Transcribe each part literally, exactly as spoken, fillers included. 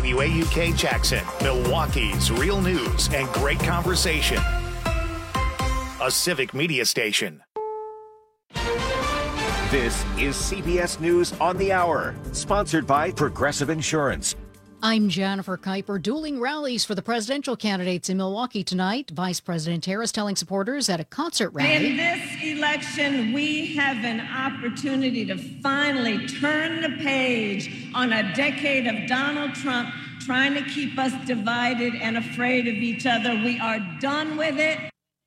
W A U K Jackson, Milwaukee's real news and great conversation. A Civic Media station. This is C B S News on the Hour, sponsored by Progressive Insurance. I'm Jennifer Kuiper. Dueling rallies for the presidential candidates in Milwaukee tonight. Vice President Harris telling supporters at a concert rally. In this election, we have an opportunity to finally turn the page on a decade of Donald Trump trying to keep us divided and afraid of each other. We are done with it.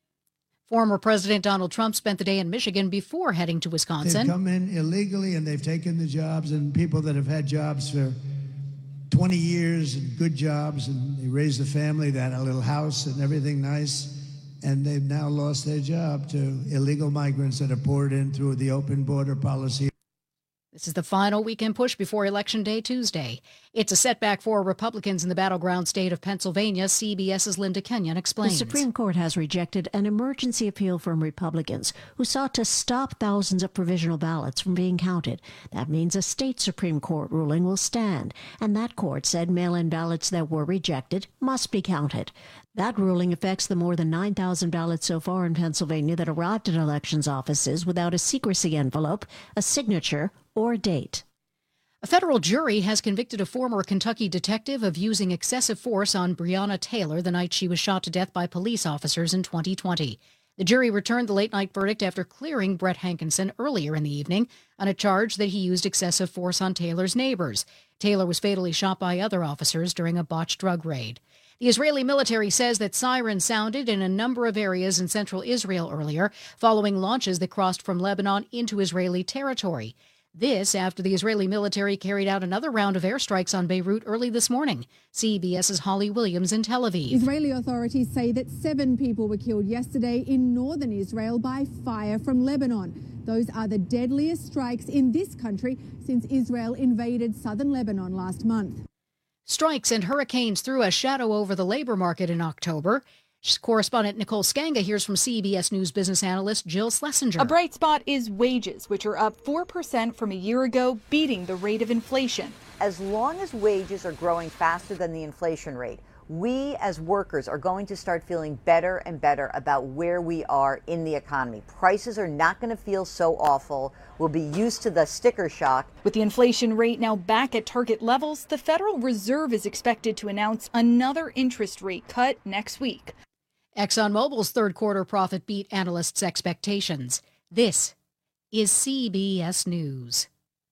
Former President Donald Trump spent the day in Michigan before heading to Wisconsin. They've come in illegally and they've taken the jobs, and people that have had jobs for twenty years and good jobs, and they raised a family, they had a little house and everything nice, and they've now lost their job to illegal migrants that are poured in through the open border policy. This is the final weekend push before Election Day Tuesday. It's a setback for Republicans in the battleground state of Pennsylvania. CBS's Linda Kenyon explains. The Supreme Court has rejected an emergency appeal from Republicans who sought to stop thousands of provisional ballots from being counted. That means a state Supreme Court ruling will stand, and that court said mail-in ballots that were rejected must be counted. That ruling affects the more than nine thousand ballots so far in Pennsylvania that arrived at elections offices without a secrecy envelope, a signature, or a date. A federal jury has convicted a former Kentucky detective of using excessive force on Breonna Taylor the night she was shot to death by police officers in twenty twenty. The jury returned the late-night verdict after clearing Brett Hankinson earlier in the evening on a charge that he used excessive force on Taylor's neighbors. Taylor was fatally shot by other officers during a botched drug raid. The Israeli military says that sirens sounded in a number of areas in central Israel earlier, following launches that crossed from Lebanon into Israeli territory. This after the Israeli military carried out another round of airstrikes on Beirut early this morning. CBS's Holly Williams in Tel Aviv. Israeli authorities say that seven people were killed yesterday in northern Israel by fire from Lebanon. Those are the deadliest strikes in this country since Israel invaded southern Lebanon last month. Strikes and hurricanes threw a shadow over the labor market in October. Correspondent Nicole Skanga hears from C B S News business analyst Jill Schlesinger. A bright spot is wages, which are up four percent from a year ago, beating the rate of inflation. As long as wages are growing faster than the inflation rate, we as workers are going to start feeling better and better about where we are in the economy. Prices are not going to feel so awful. We'll be used to the sticker shock. With the inflation rate now back at target levels, the Federal Reserve is expected to announce another interest rate cut next week. ExxonMobil's third quarter profit beat analysts' expectations. This is C B S News.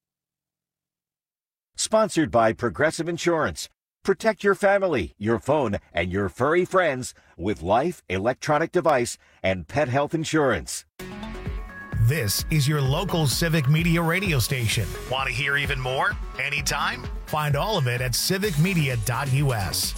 Sponsored by Progressive Insurance. Protect your family, your phone, and your furry friends with life, electronic device, and pet health insurance. This is your local Civic Media radio station. Want to hear even more? Anytime? Find all of it at civic media dot U S.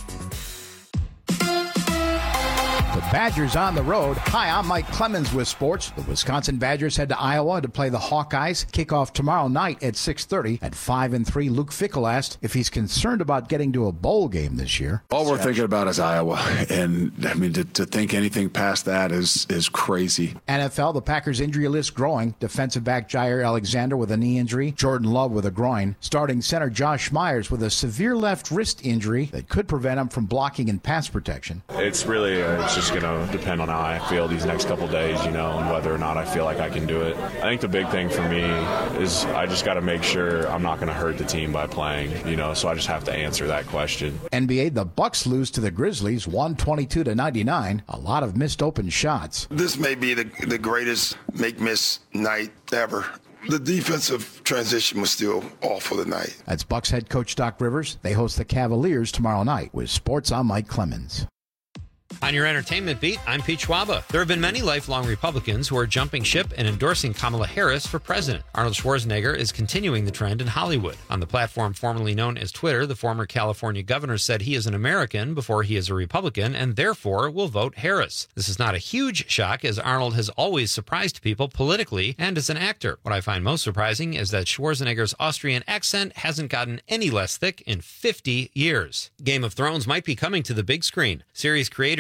The Badgers on the road. Hi, I'm Mike Clemens with sports. The Wisconsin Badgers head to Iowa to play the Hawkeyes. Kickoff tomorrow night at six thirty. At five and three, Luke Fickell asked if he's concerned about getting to a bowl game this year. All we're thinking about is Iowa, and I mean to, to think anything past that is is crazy. N F L, the Packers injury list growing. Defensive back Jair Alexander with a knee injury. Jordan Love with a groin. Starting center Josh Myers with a severe left wrist injury that could prevent him from blocking and pass protection. It's really uh, it's just going to depend on how I feel these next couple days, you know, and whether or not I feel like I can do it. I think the big thing for me is I just got to make sure I'm not going to hurt the team by playing, you know, so I just have to answer that question. N B A, the Bucks lose to the Grizzlies one twenty-two to ninety-nine. A lot of missed open shots. This may be the, the greatest make-miss night ever. The defensive transition was still awful tonight. That's Bucks head coach Doc Rivers. They host the Cavaliers tomorrow night. With sports, I'm Mike Clemens. On your entertainment beat, I'm Pete Schwaba. There have been many lifelong Republicans who are jumping ship and endorsing Kamala Harris for president. Arnold Schwarzenegger is continuing the trend in Hollywood. On the platform formerly known as Twitter, the former California governor said he is an American before he is a Republican and therefore will vote Harris. This is not a huge shock, as Arnold has always surprised people politically and as an actor. What I find most surprising is that Schwarzenegger's Austrian accent hasn't gotten any less thick in fifty years. Game of Thrones might be coming to the big screen. Series creator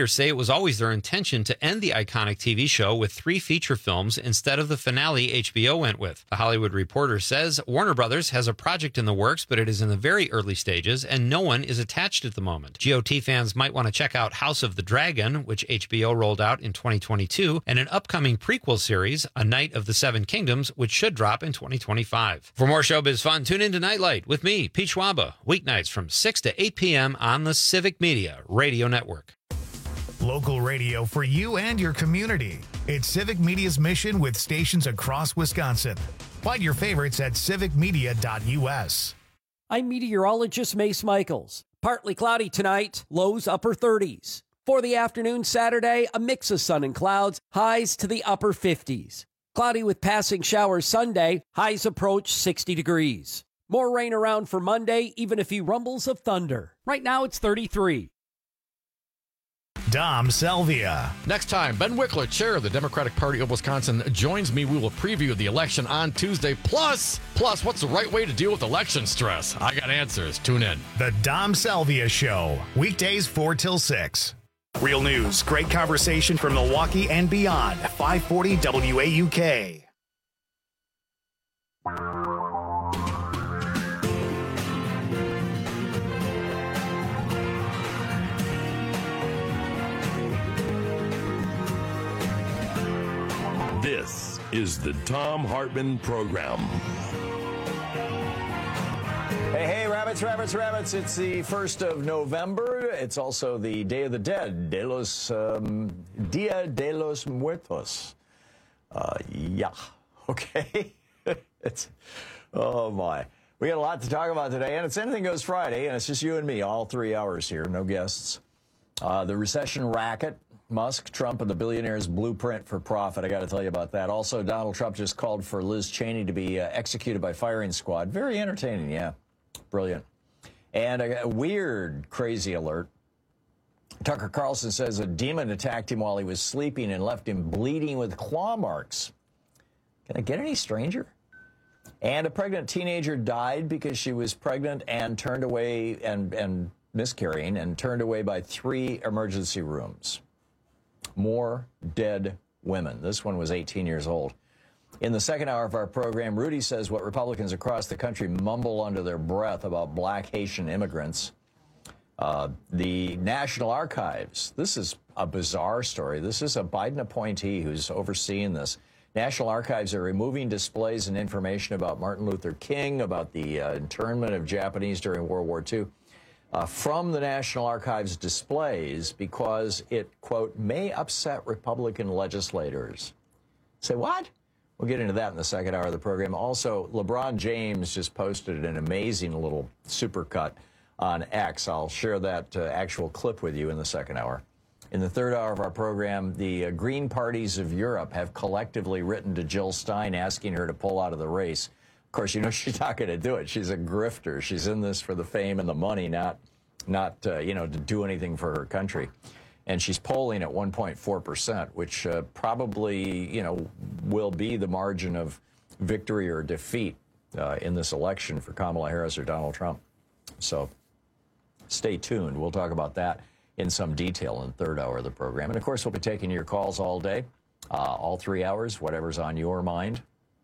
Writers say it was always their intention to end the iconic T V show with three feature films instead of the finale H B O went with. The Hollywood Reporter says Warner Brothers has a project in the works, but it is in the very early stages, and no one is attached at the moment. G O T fans might want to check out House of the Dragon, which H B O rolled out in twenty twenty-two, and an upcoming prequel series, A Knight of the Seven Kingdoms, which should drop in twenty twenty-five. For more showbiz fun, tune in to Nightlight with me, Pete Schwaba, weeknights from six to eight p.m. on the Civic Media Radio Network. Local radio for you and your community. It's Civic Media's mission with stations across Wisconsin. Find your favorites at civic media dot u s. I'm meteorologist Mace Michaels. Partly cloudy tonight, lows upper thirties. For the afternoon Saturday, a mix of sun and clouds, highs to the upper fifties. Cloudy with passing showers Sunday, highs approach sixty degrees. More rain around for Monday, even a few rumbles of thunder. Right now it's thirty-three. Dom Salvia. Next time, Ben Wickler, chair of the Democratic Party of Wisconsin, joins me. We will preview the election on Tuesday. Plus, plus, what's the right way to deal with election stress? I got answers. Tune in. The Dom Salvia Show. Weekdays four till six. Real news, great conversation from Milwaukee and beyond. five forty W A U K. This is the Thom Hartmann Program. Hey, hey, rabbits, rabbits, rabbits. It's the first of November. It's also the Day of the Dead, de los, um, Dia de los Muertos. Uh, yeah, okay. It's, oh, my. We got a lot to talk about today, and it's Anything Goes Friday, and it's just you and me, all three hours here, no guests. Uh, the recession racket. Musk, Trump, and the billionaire's blueprint for profit. I got to tell you about that. Also, Donald Trump just called for Liz Cheney to be uh, executed by firing squad. Very entertaining, yeah. Brilliant. And a, a weird, crazy alert. Tucker Carlson says a demon attacked him while he was sleeping and left him bleeding with claw marks. Can I get any stranger? And a pregnant teenager died because she was pregnant and turned away and, and miscarrying and turned away by three emergency rooms. More dead women. This one was eighteen years old. In the second hour of our program, Rudy says what Republicans across the country mumble under their breath about black Haitian immigrants. Uh, the National Archives. This is a bizarre story. This is a Biden appointee who's overseeing this. National Archives are removing displays and information about Martin Luther King, about the uh, internment of Japanese during World War Two. Uh, from the National Archives displays because it, quote, may upset Republican legislators. Say what? We'll get into that in the second hour of the program. Also, LeBron James just posted an amazing little supercut on X. I'll share that uh, actual clip with you in the second hour. In the third hour of our program, the uh, Green parties of Europe have collectively written to Jill Stein asking her to pull out of the race. Of course, you know she's not going to do it. She's a grifter. She's in this for the fame and the money, not, not uh, you know, to do anything for her country. And she's polling at one point four percent, which uh, probably, you know, will be the margin of victory or defeat uh, in this election for Kamala Harris or Donald Trump. So stay tuned. We'll talk about that in some detail in the third hour of the program. And, of course, we'll be taking your calls all day, uh, all three hours, whatever's on your mind.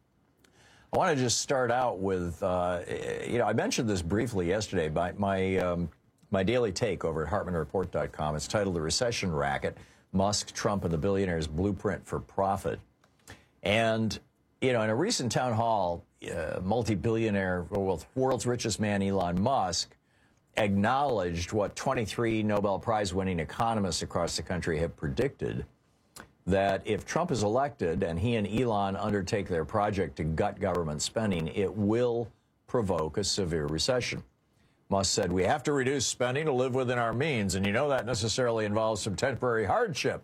I want to just start out with, uh, you know, I mentioned this briefly yesterday, my, my, um, my daily take over at Hartmann Report dot com. It's titled The Recession Racket, Musk, Trump, and the Billionaire's Blueprint for Profit. And, you know, in a recent town hall, uh, multi-billionaire, well, world's richest man, Elon Musk, acknowledged what twenty-three Nobel Prize-winning economists across the country have predicted, that if Trump is elected and he and Elon undertake their project to gut government spending, it will provoke a severe recession. Musk said, we have to reduce spending to live within our means, and you know that necessarily involves some temporary hardship.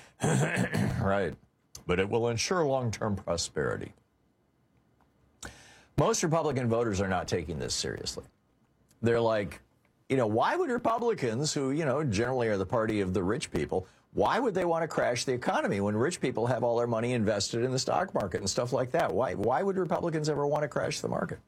Right. But it will ensure long-term prosperity. Most Republican voters are not taking this seriously. They're like, you know, why would Republicans, who, you know, generally are the party of the rich people, why would they want to crash the economy when rich people have all their money invested in the stock market and stuff like that? Why, why would Republicans ever want to crash the market?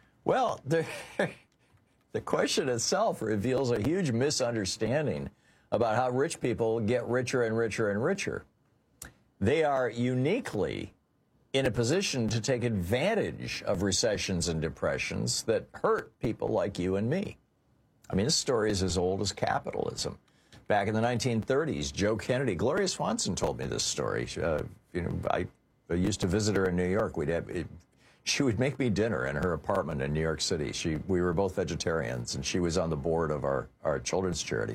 Well, the, the question itself reveals a huge misunderstanding about how rich people get richer and richer and richer. They are uniquely in a position to take advantage of recessions and depressions that hurt people like you and me. I mean, this story is as old as capitalism. Back in the nineteen thirties, Joe Kennedy, Gloria Swanson told me this story. Uh, you know, I, I used to visit her in New York. We'd have, it, she would make me dinner in her apartment in New York City. She, we were both vegetarians, and she was on the board of our, our children's charity.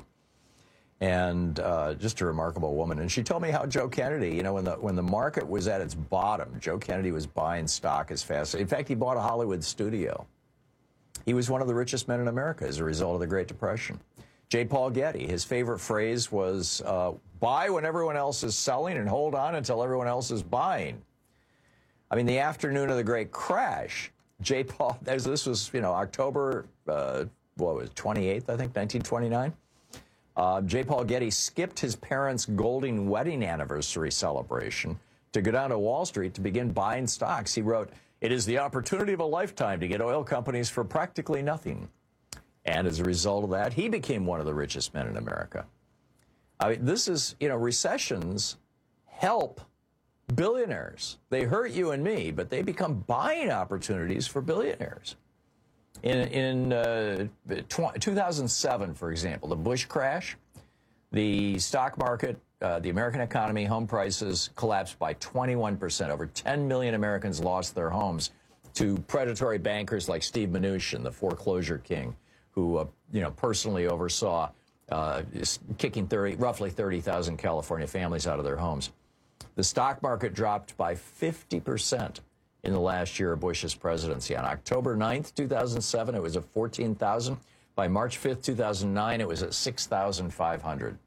And uh, just a remarkable woman. And she told me how Joe Kennedy, you know, when the when the market was at its bottom, Joe Kennedy was buying stock as fast. In fact, he bought a Hollywood studio. He was one of the richest men in America as a result of the Great Depression. J. Paul Getty, his favorite phrase was, uh, buy when everyone else is selling and hold on until everyone else is buying. I mean, the afternoon of the Great Crash, J. Paul, this was, you know, October, uh, what was it, twenty-eighth, I think, nineteen twenty-nine. Uh, J. Paul Getty skipped his parents' golden wedding anniversary celebration to go down to Wall Street to begin buying stocks. He wrote, "It is the opportunity of a lifetime to get oil companies for practically nothing." And as a result of that, he became one of the richest men in America. I mean, this is, you know, recessions help billionaires. They hurt you and me, but they become buying opportunities for billionaires. In, in uh, two thousand seven, for example, the Bush crash, the stock market, uh, the American economy, home prices collapsed by twenty-one percent. Over ten million Americans lost their homes to predatory bankers like Steve Mnuchin, the foreclosure king, who, uh, you know, personally oversaw uh, kicking thirty, roughly thirty thousand California families out of their homes. The stock market dropped by fifty percent in the last year of Bush's presidency. On October ninth, two thousand seven, it was at fourteen thousand. By March fifth, two thousand nine, it was at six thousand five hundred.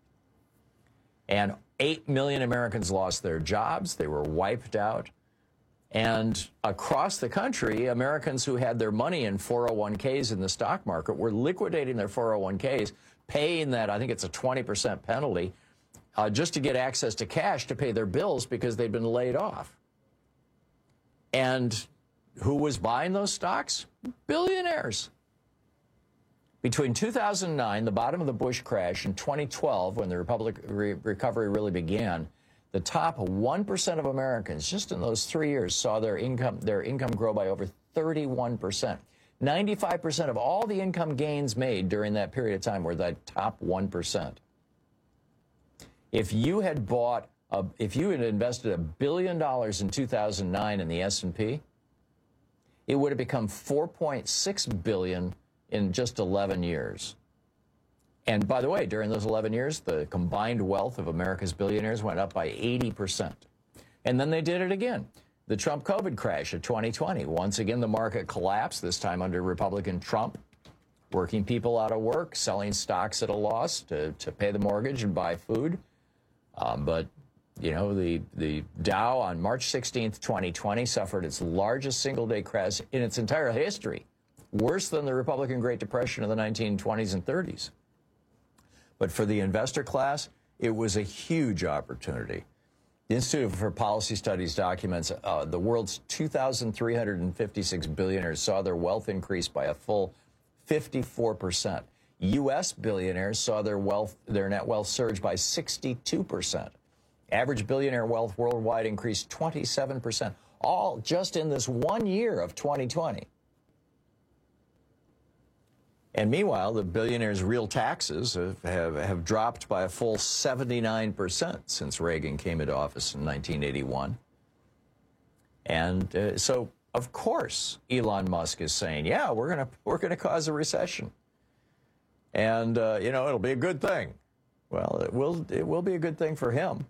And eight million Americans lost their jobs. They were wiped out. And across the country, Americans who had their money in four oh one Ks in the stock market were liquidating their four oh one Ks, paying that, I think it's a twenty percent penalty, uh, just to get access to cash to pay their bills because they'd been laid off. And who was buying those stocks? Billionaires. Between two thousand nine, the bottom of the Bush crash, and twenty twelve, when the Republic re recovery really began, the top one percent of Americans, just in those three years, saw their income, their income grow by over thirty-one percent. ninety-five percent of all the income gains made during that period of time were the top one percent. If you had bought, a, if you had invested a billion dollars in two thousand nine in the S and P, it would have become four point six billion dollars in just eleven years. And by the way, during those eleven years, the combined wealth of America's billionaires went up by eighty percent. And then they did it again. The Trump COVID crash of twenty twenty. Once again, the market collapsed, this time under Republican Trump. Working people out of work, selling stocks at a loss to, to pay the mortgage and buy food. Um, but, you know, the, the Dow on March sixteenth, twenty twenty suffered its largest single-day crash in its entire history. Worse than the Republican Great Depression of the nineteen twenties and thirties. But for the investor class, it was a huge opportunity. The Institute for Policy Studies documents uh, the world's two thousand three hundred fifty-six billionaires saw their wealth increase by a full fifty-four percent. U S billionaires saw their wealth, their net wealth surge by sixty-two percent. Average billionaire wealth worldwide increased twenty-seven percent, all just in this one year of twenty twenty. And meanwhile, the billionaires' real taxes have, have, have dropped by a full seventy-nine percent since Reagan came into office in nineteen eighty-one. And uh, so, of course, Elon Musk is saying, yeah, we're going to we're going to cause a recession. And, uh, you know, it'll be a good thing. Well, it will, it will be a good thing for him.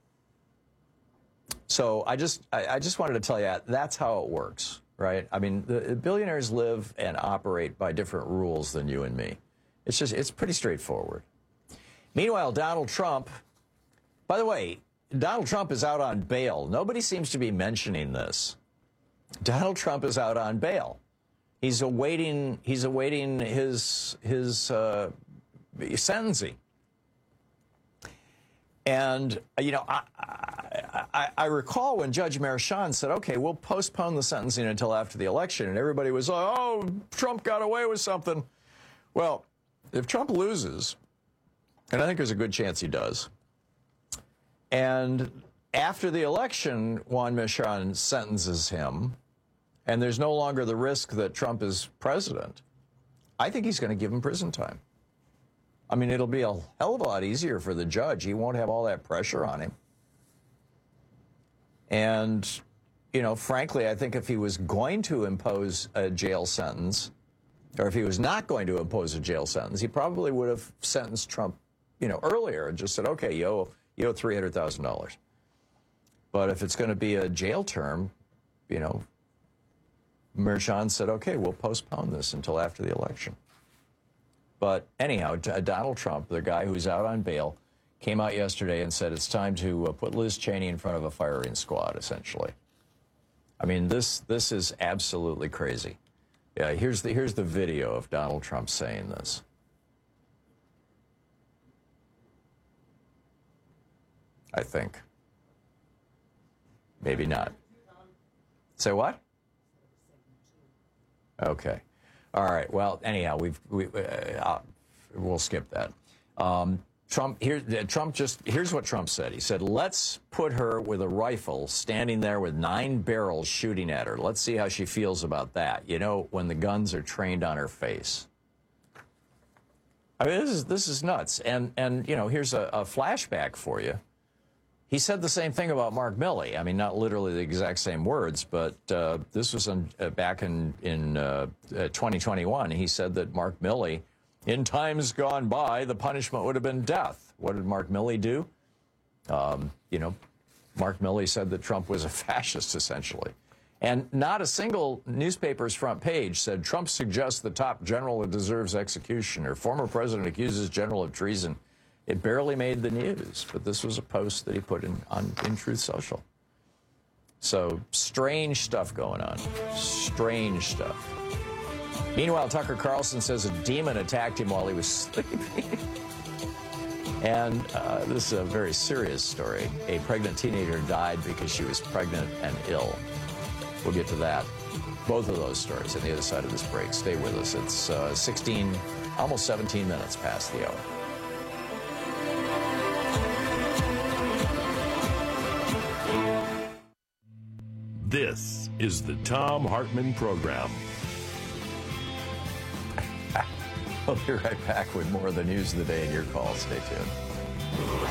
So I just, I, I just wanted to tell you, that's how it works. Right? I mean, the billionaires live and operate by different rules than you and me. It's just, it's pretty straightforward. Meanwhile, Donald Trump, by the way, Donald Trump is out on bail. Nobody seems to be mentioning this. Donald Trump is out on bail. He's awaiting, he's awaiting his, his uh, sentencing. And, you know, I, I, I recall when Judge Merchan said, okay, we'll postpone the sentencing until after the election. And everybody was like, oh, Trump got away with something. Well, if Trump loses, And I think there's a good chance he does. And after the election, Juan Merchan sentences him, and there's no longer the risk that Trump is president. I think he's going to give him prison time. I mean, it'll be a hell of a lot easier for the judge. He won't have all that pressure on him. And, you know, frankly, I think if he was going to impose a jail sentence, or if he was not going to impose a jail sentence, he probably would have sentenced Trump, you know, earlier and just said, okay, you owe, you owe three hundred thousand dollars. But if it's going to be a jail term, you know, Merchan said, okay, we'll postpone this until after the election. But anyhow, Donald Trump, the guy who's out on bail, came out yesterday and said it's time to uh, put Liz Cheney in front of a firing squad, essentially. I mean, this this is absolutely crazy. Yeah, here's the, here's the video of Donald Trump saying this. I think. Maybe not. Say what? Okay. All right. Well, anyhow, we've we uh, we'll skip that. Um, Trump here. Trump just here's what Trump said. He said, "Let's put her with a rifle standing there with nine barrels shooting at her. Let's see how she feels about that. You know, when the guns are trained on her face." I mean, this is this is nuts. And and you know, here's a, a flashback for you. He said the same thing about Mark Milley. I mean, not literally the exact same words, but uh, this was in, uh, back in, in uh, uh, twenty twenty-one. He said that Mark Milley, in times gone by, the punishment would have been death. What did Mark Milley do? Um, you know, Mark Milley said that Trump was a fascist, essentially. And not a single newspaper's front page said, Trump suggests the top general deserves execution, or former president accuses general of treason. It barely made the news, but this was a post that he put in on in Truth Social. So strange stuff going on. Strange stuff. Meanwhile, Tucker Carlson says a demon attacked him while he was sleeping. And uh, this is a very serious story. A pregnant teenager died because she was pregnant and ill. We'll get to that. Both of those stories on the other side of this break. Stay with us. It's uh, sixteen, almost seventeen minutes past the hour. This is the Thom Hartmann Program. We'll be right back with more of the news of the day and your calls. Stay tuned.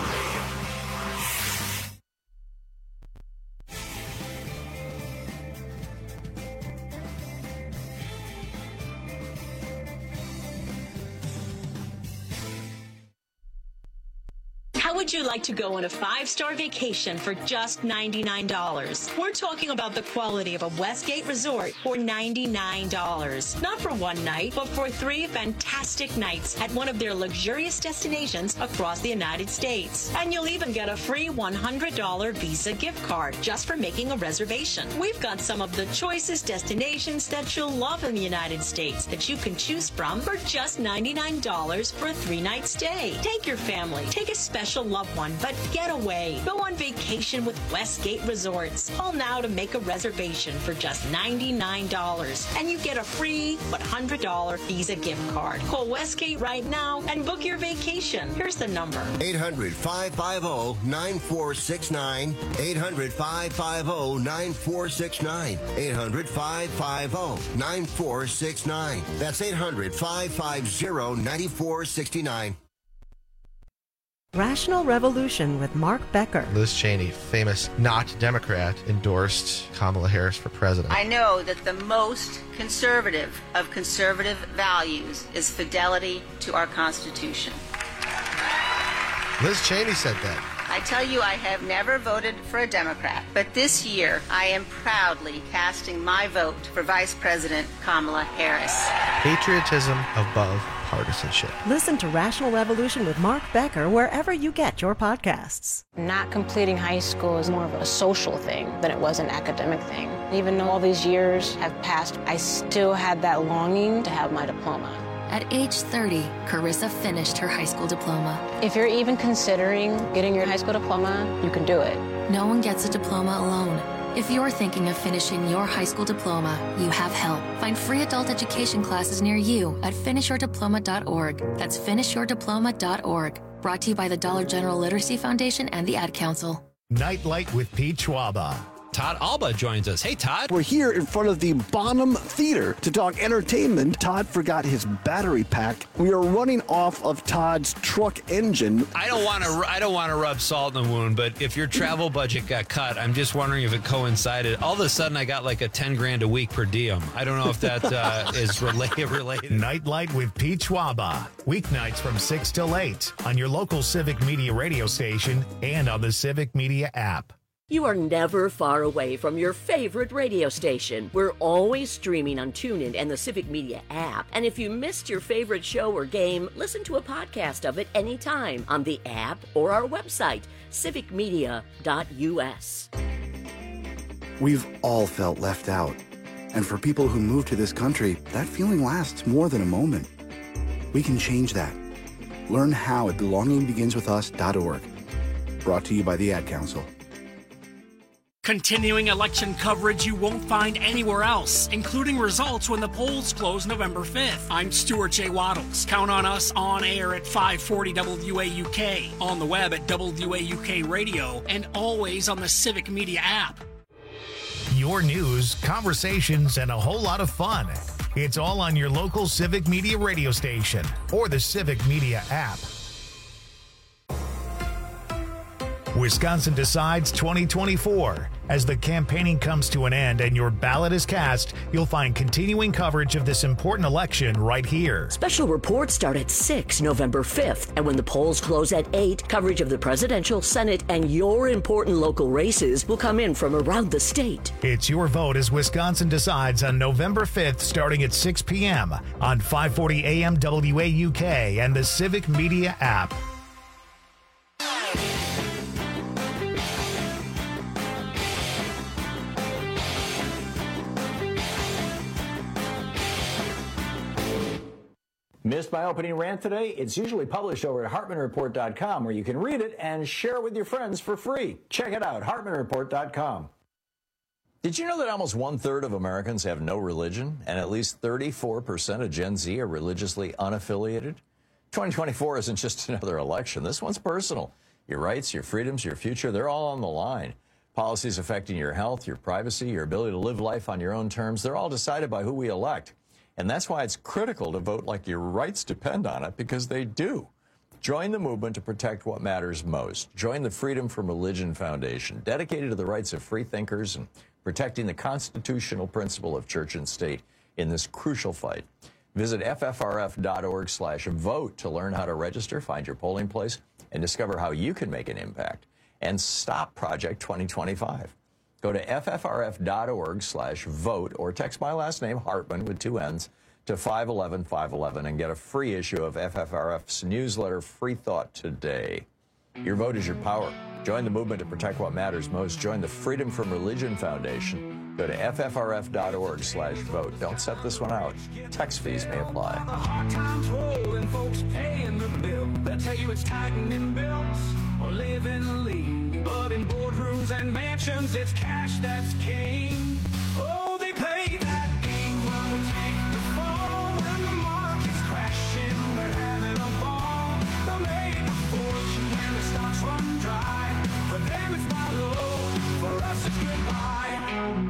How would you like to go on a five-star vacation for just ninety-nine dollars? We're talking about the quality of a Westgate resort for ninety-nine dollars. Not for one night, but for three fantastic nights at one of their luxurious destinations across the United States. And you'll even get a free one hundred dollars Visa gift card just for making a reservation. We've got some of the choicest destinations that you'll love in the United States that you can choose from for just ninety-nine dollars for a three-night stay. Take your family, take a special loved one, but get away. Go on vacation with Westgate Resorts. Call now to make a reservation for just ninety-nine dollars, and you get a free one hundred dollars Visa gift card. Call Westgate right now and book your vacation. Here's the number. eight hundred, five five zero, nine four six nine. eight hundred, five five zero, nine four six nine. eight hundred, five five zero, nine four six nine. That's eight hundred, five five zero, nine four six nine. Rational Revolution with Mark Becker. Liz Cheney, famous not Democrat, endorsed Kamala Harris for president. I know that the most conservative of conservative values is fidelity to our Constitution. Liz Cheney said that. I tell you, I have never voted for a Democrat, but this year I am proudly casting my vote for Vice President Kamala Harris. Patriotism above partisanship. Listen to Rational Revolution with Mark Becker wherever you get your podcasts. Not completing high school is more of a social thing than it was an academic thing. Even though all these years have passed, I still had that longing to have my diploma. At age thirty, Carissa finished her high school diploma. If you're even considering getting your high school diploma, you can do it. No one gets a diploma alone. If you're thinking of finishing your high school diploma, you have help. Find free adult education classes near you at finish your diploma dot org. That's finish your diploma dot org. Brought to you by the Dollar General Literacy Foundation and the Ad Council. Nightlight with Pete Schwaba. Todd Alba joins us. Hey, Todd. We're here in front of the Bonham Theater to talk entertainment. Todd forgot his battery pack. We are running off of Todd's truck engine. I don't want to. I don't want to rub salt in the wound, but if your travel budget got cut, I'm just wondering if it coincided. All of a sudden, I got like a ten grand a week per diem. I don't know if that uh, is related. Related. Nightlight with Pete Schwaba. Weeknights from six till eight on your local Civic Media radio station and on the Civic Media app. You are never far away from your favorite radio station. We're always streaming on TuneIn and the Civic Media app. And if you missed your favorite show or game, listen to a podcast of it anytime on the app or our website, civic media dot u s. We've all felt left out. And for people who move to this country, that feeling lasts more than a moment. We can change that. Learn how at belonging begins with us dot org. Brought to you by the Ad Council. Continuing election coverage you won't find anywhere else, including results when the polls close November fifth. I'm Stuart J. Waddles. Count on us on air at five forty W A U K, on the web at W A U K Radio, and always on the Civic Media app. Your news, conversations, and a whole lot of fun. It's all on your local Civic Media radio station or the Civic Media app. Wisconsin Decides twenty twenty-four. As the campaigning comes to an end and your ballot is cast, you'll find continuing coverage of this important election right here. Special reports start at six November fifth, and when the polls close at eight, coverage of the presidential, Senate, and your important local races will come in from around the state. It's your vote as Wisconsin Decides on November fifth, starting at six p.m. on five forty A M W A U K and the Civic Media app. Missed my opening rant today? It's usually published over at hartman report dot com, where you can read it and share it with your friends for free. Check it out, hartman report dot com. Did you know that almost one-third of Americans have no religion, and at least thirty-four percent of Gen Z are religiously unaffiliated? twenty twenty-four isn't just another election. This one's personal. Your rights, your freedoms, your future, they're all on the line. Policies affecting your health, your privacy, your ability to live life on your own terms, they're all decided by who we elect. And that's why it's critical to vote like your rights depend on it, because they do. Join the movement to protect what matters most. Join the Freedom from Religion Foundation, dedicated to the rights of free thinkers and protecting the constitutional principle of church and state in this crucial fight. Visit F F R F dot org slash vote to learn how to register, find your polling place, and discover how you can make an impact. And stop Project twenty twenty-five. Go to F F R F dot org slash vote or text my last name, Hartman, with two N's, to five one one five one one and get a free issue of F F R F's newsletter, Free Thought Today. Your vote is your power. Join the movement to protect what matters most. Join the Freedom from Religion Foundation. Go to F F R F dot org slash vote. Don't set this one out. Text fees may apply. Hard times rolling, folks paying the bill. They'll tell you it's tightening belts or living lean. But in boardrooms and mansions, it's cash that's king. Oh, they play that game while we take the fall. When the market's crashing, they're having a ball. They'll make a fortune when the stocks run dry. For them it's not low, for us it's goodbye.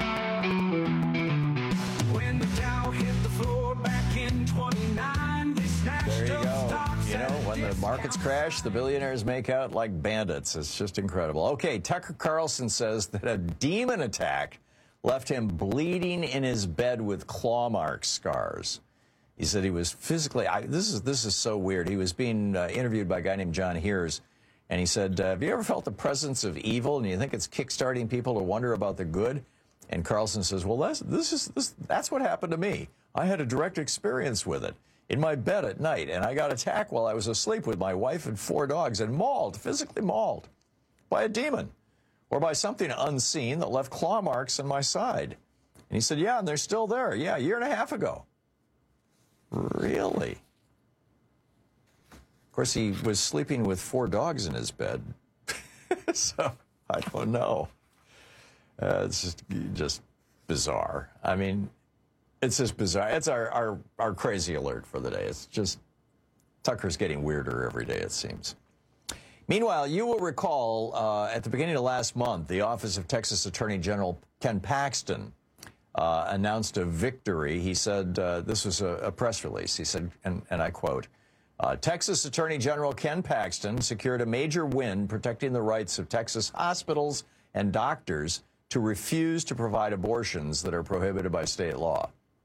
When the Dow hit the floor back in twenty-nine, they snatched There you up go. stocks. You know, when the markets crash, the billionaires make out like bandits. It's just incredible. Okay, Tucker Carlson says that a demon attack left him bleeding in his bed with claw mark scars. He said he was physically, I, this is this is so weird. He was being uh, interviewed by a guy named John Hears, and he said, uh, have you ever felt the presence of evil and you think it's kickstarting people to wonder about the good? And Carlson says, well, that's, this is, this, that's what happened to me. I had a direct experience with it in my bed at night, and I got attacked while I was asleep with my wife and four dogs and mauled, physically mauled, by a demon or by something unseen that left claw marks on my side. And he said, yeah, and they're still there. Yeah, a year and a half ago. Really? Of course, he was sleeping with four dogs in his bed. So, I don't know. Uh, it's just, just bizarre. I mean, it's just bizarre. It's our, our, our crazy alert for the day. It's just, Tucker's getting weirder every day, it seems. Meanwhile, you will recall uh, at the beginning of last month, the Office of Texas Attorney General Ken Paxton uh, announced a victory. He said, uh, this was a, a press release, he said, and, and I quote, uh, Texas Attorney General Ken Paxton secured a major win protecting the rights of Texas hospitals and doctors to refuse to provide abortions that are prohibited by state law.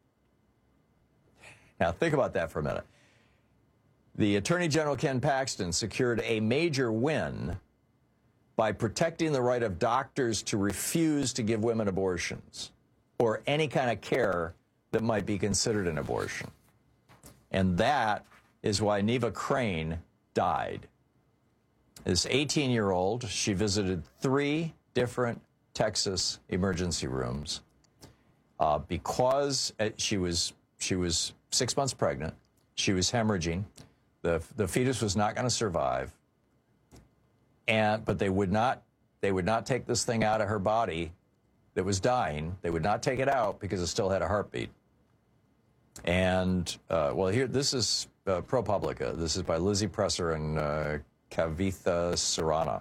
Now, think about that for a minute. The Attorney General Ken Paxton secured a major win by protecting the right of doctors to refuse to give women abortions or any kind of care that might be considered an abortion. And that is why Neva Crane died. This eighteen-year-old, she visited three different Texas emergency rooms uh, because she was she was six months pregnant. She was hemorrhaging. The, the fetus was not going to survive, and but they would not they would not take this thing out of her body that was dying. They would not take it out because it still had a heartbeat. And uh, well, here this is uh, ProPublica. This is by Lizzie Presser and uh, Kavitha Sarana.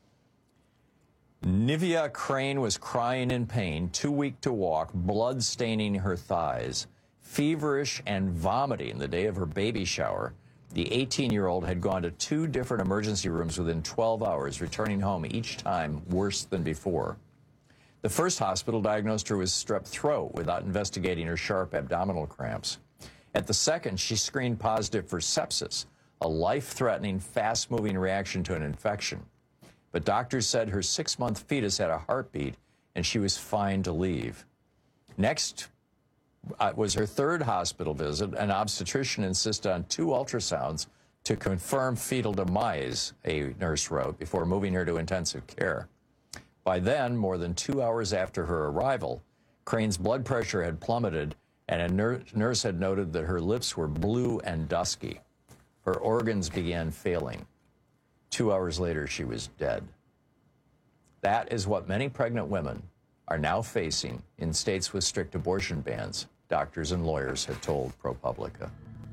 Nivea Crane was crying in pain, too weak to walk, blood staining her thighs, feverish and vomiting the day of her baby shower. The eighteen-year-old had gone to two different emergency rooms within twelve hours, returning home each time worse than before. The first hospital diagnosed her with strep throat without investigating her sharp abdominal cramps. At the second, she screened positive for sepsis, a life-threatening, fast-moving reaction to an infection. But doctors said her six-month fetus had a heartbeat, and she was fine to leave. Next uh, was her third hospital visit. An obstetrician insisted on two ultrasounds to confirm fetal demise, a nurse wrote, before moving her to intensive care. By then, more than two hours after her arrival, Crane's blood pressure had plummeted, and a ner- nurse had noted that her lips were blue and dusky. Her organs began failing. Two hours later, she was dead. That is what many pregnant women are now facing in states with strict abortion bans, doctors and lawyers have told ProPublica.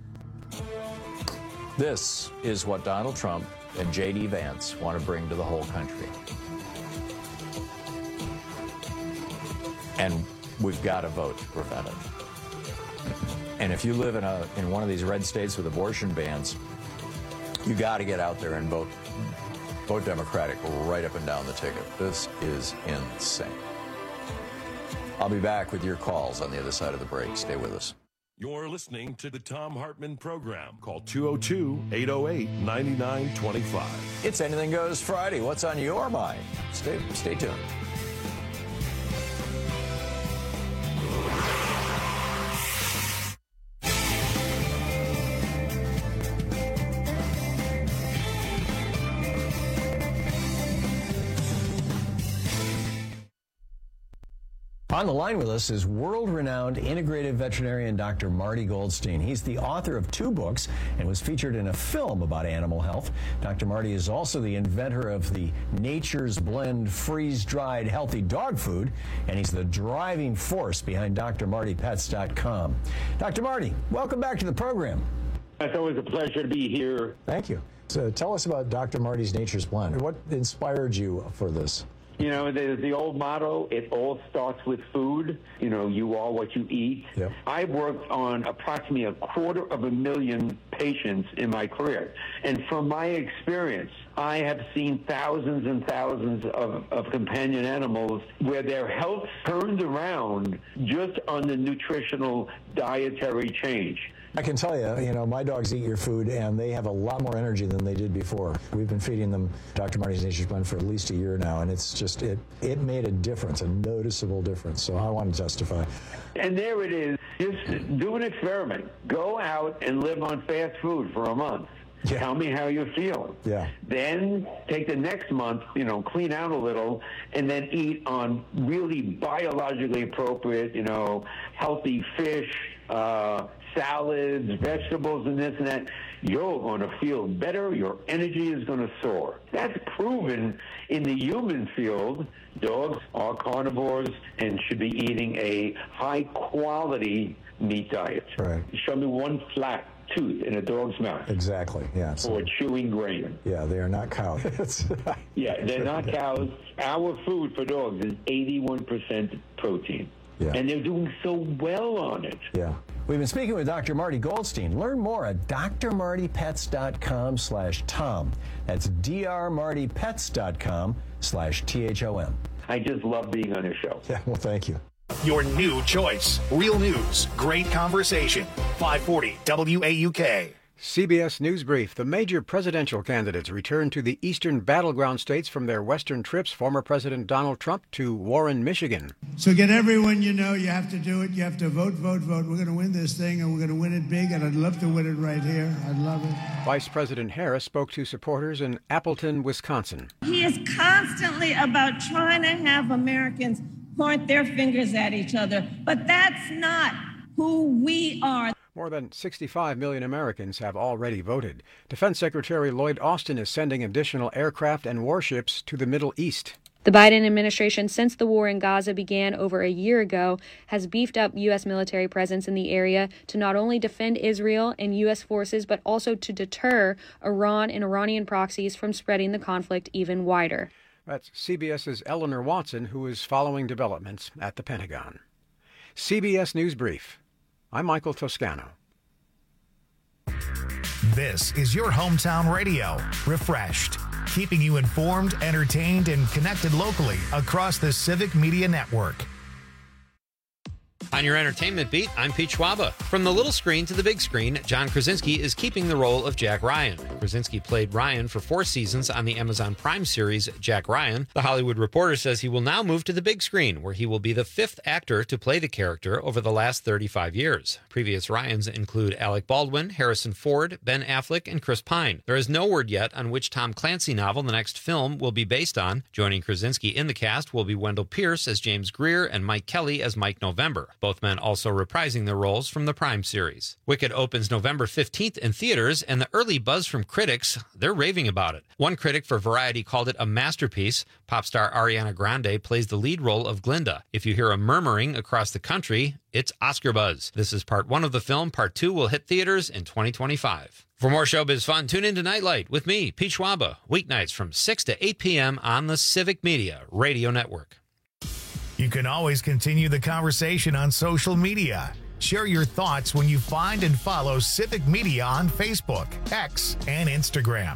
This is what Donald Trump and J D Vance want to bring to the whole country. And we've got to vote to prevent it. And if you live in a in one of these red states with abortion bans, you got to get out there and vote. Vote Democratic right up and down the ticket. This is insane. I'll be back with your calls on the other side of the break. Stay with us. You're listening to the Tom Hartman Program. Call two oh two, eight oh eight, nine nine two five. It's Anything Goes Friday. What's on your mind? Stay, stay tuned. On the line with us is world-renowned integrative veterinarian Doctor Marty Goldstein. He's the author of two books and was featured in a film about animal health. Doctor Marty is also the inventor of the Nature's Blend freeze-dried healthy dog food, and he's the driving force behind D R Marty Pets dot com. Doctor Marty, welcome back to the program. It's always a pleasure to be here. Thank you. So tell us about Doctor Marty's Nature's Blend. What inspired you for this? You know, there's the old motto, it all starts with food. You know, you are what you eat. Yep. I've worked on approximately a quarter of a million patients in my career. And from my experience, I have seen thousands and thousands of, of companion animals where their health turned around just on the nutritional dietary change. I can tell you, you know, my dogs eat your food, and they have a lot more energy than they did before. We've been feeding them Doctor Marty's Nature's Blend for at least a year now, and it's just, it, it made a difference, a noticeable difference. So I want to testify. And there it is. Just do an experiment. Go out and live on fast food for a month. Yeah. Tell me how you feel. Yeah. Then take the next month, you know, clean out a little, and then eat on really biologically appropriate, you know, healthy fish, uh, salads, vegetables, and this and that. You're going to feel better. Your energy is going to soar. That's proven in the human field. Dogs are carnivores and should be eating a high-quality meat diet. Right. Show me one flat tooth in a dog's mouth. Exactly, yeah. So, or chewing grain. Yeah, they are not cows. Yeah, they're not cows. Our food for dogs is eighty-one percent protein. Yeah. And they're doing so well on it. Yeah. We've been speaking with Doctor Marty Goldstein. Learn more at d r marty pets dot com slash tom. That's d r marty pets dot com slash T H O M. I just love being on your show. Yeah, well, thank you. Your new choice. Real news. Great conversation. five forty W A U K. C B S News Brief. The major presidential candidates return to the eastern battleground states from their western trips. Former President Donald Trump to Warren, Michigan. So get everyone you know. You have to do it. You have to vote, vote, vote. We're going to win this thing, and we're going to win it big, and I'd love to win it right here. I'd love it. Vice President Harris spoke to supporters in Appleton, Wisconsin. He is constantly about trying to have Americans point their fingers at each other, but that's not who we are. More than sixty-five million Americans have already voted. Defense Secretary Lloyd Austin is sending additional aircraft and warships to the Middle East. The Biden administration, since the war in Gaza began over a year ago, has beefed up U S military presence in the area to not only defend Israel and U S forces, but also to deter Iran and Iranian proxies from spreading the conflict even wider. That's CBS's Eleanor Watson, who is following developments at the Pentagon. C B S News Brief. I'm Michael Toscano. This is your hometown radio, Refreshed, keeping you informed, entertained, and connected locally across the Civic Media Network. On your entertainment beat, I'm Pete Schwaba. From the little screen to the big screen, John Krasinski is keeping the role of Jack Ryan. Krasinski played Ryan for four seasons on the Amazon Prime series Jack Ryan. The Hollywood Reporter says he will now move to the big screen, where he will be the fifth actor to play the character over the last thirty-five years. Previous Ryans include Alec Baldwin, Harrison Ford, Ben Affleck, and Chris Pine. There is no word yet on which Tom Clancy novel the next film will be based on. Joining Krasinski in the cast will be Wendell Pierce as James Greer and Mike Kelly as Mike November. Both men also reprising their roles from the Prime series. Wicked opens November fifteenth in theaters, and the early buzz from critics, they're raving about it. One critic for Variety called it a masterpiece. Pop star Ariana Grande plays the lead role of Glinda. If you hear a murmuring across the country, it's Oscar buzz. This is part one of the film. Part two will hit theaters in twenty twenty-five. For more showbiz fun, tune in to Nightlight with me, Pete Schwaba, weeknights from six to eight p.m. on the Civic Media Radio Network. You can always continue the conversation on social media. Share your thoughts when you find and follow Civic Media on Facebook, X, and Instagram.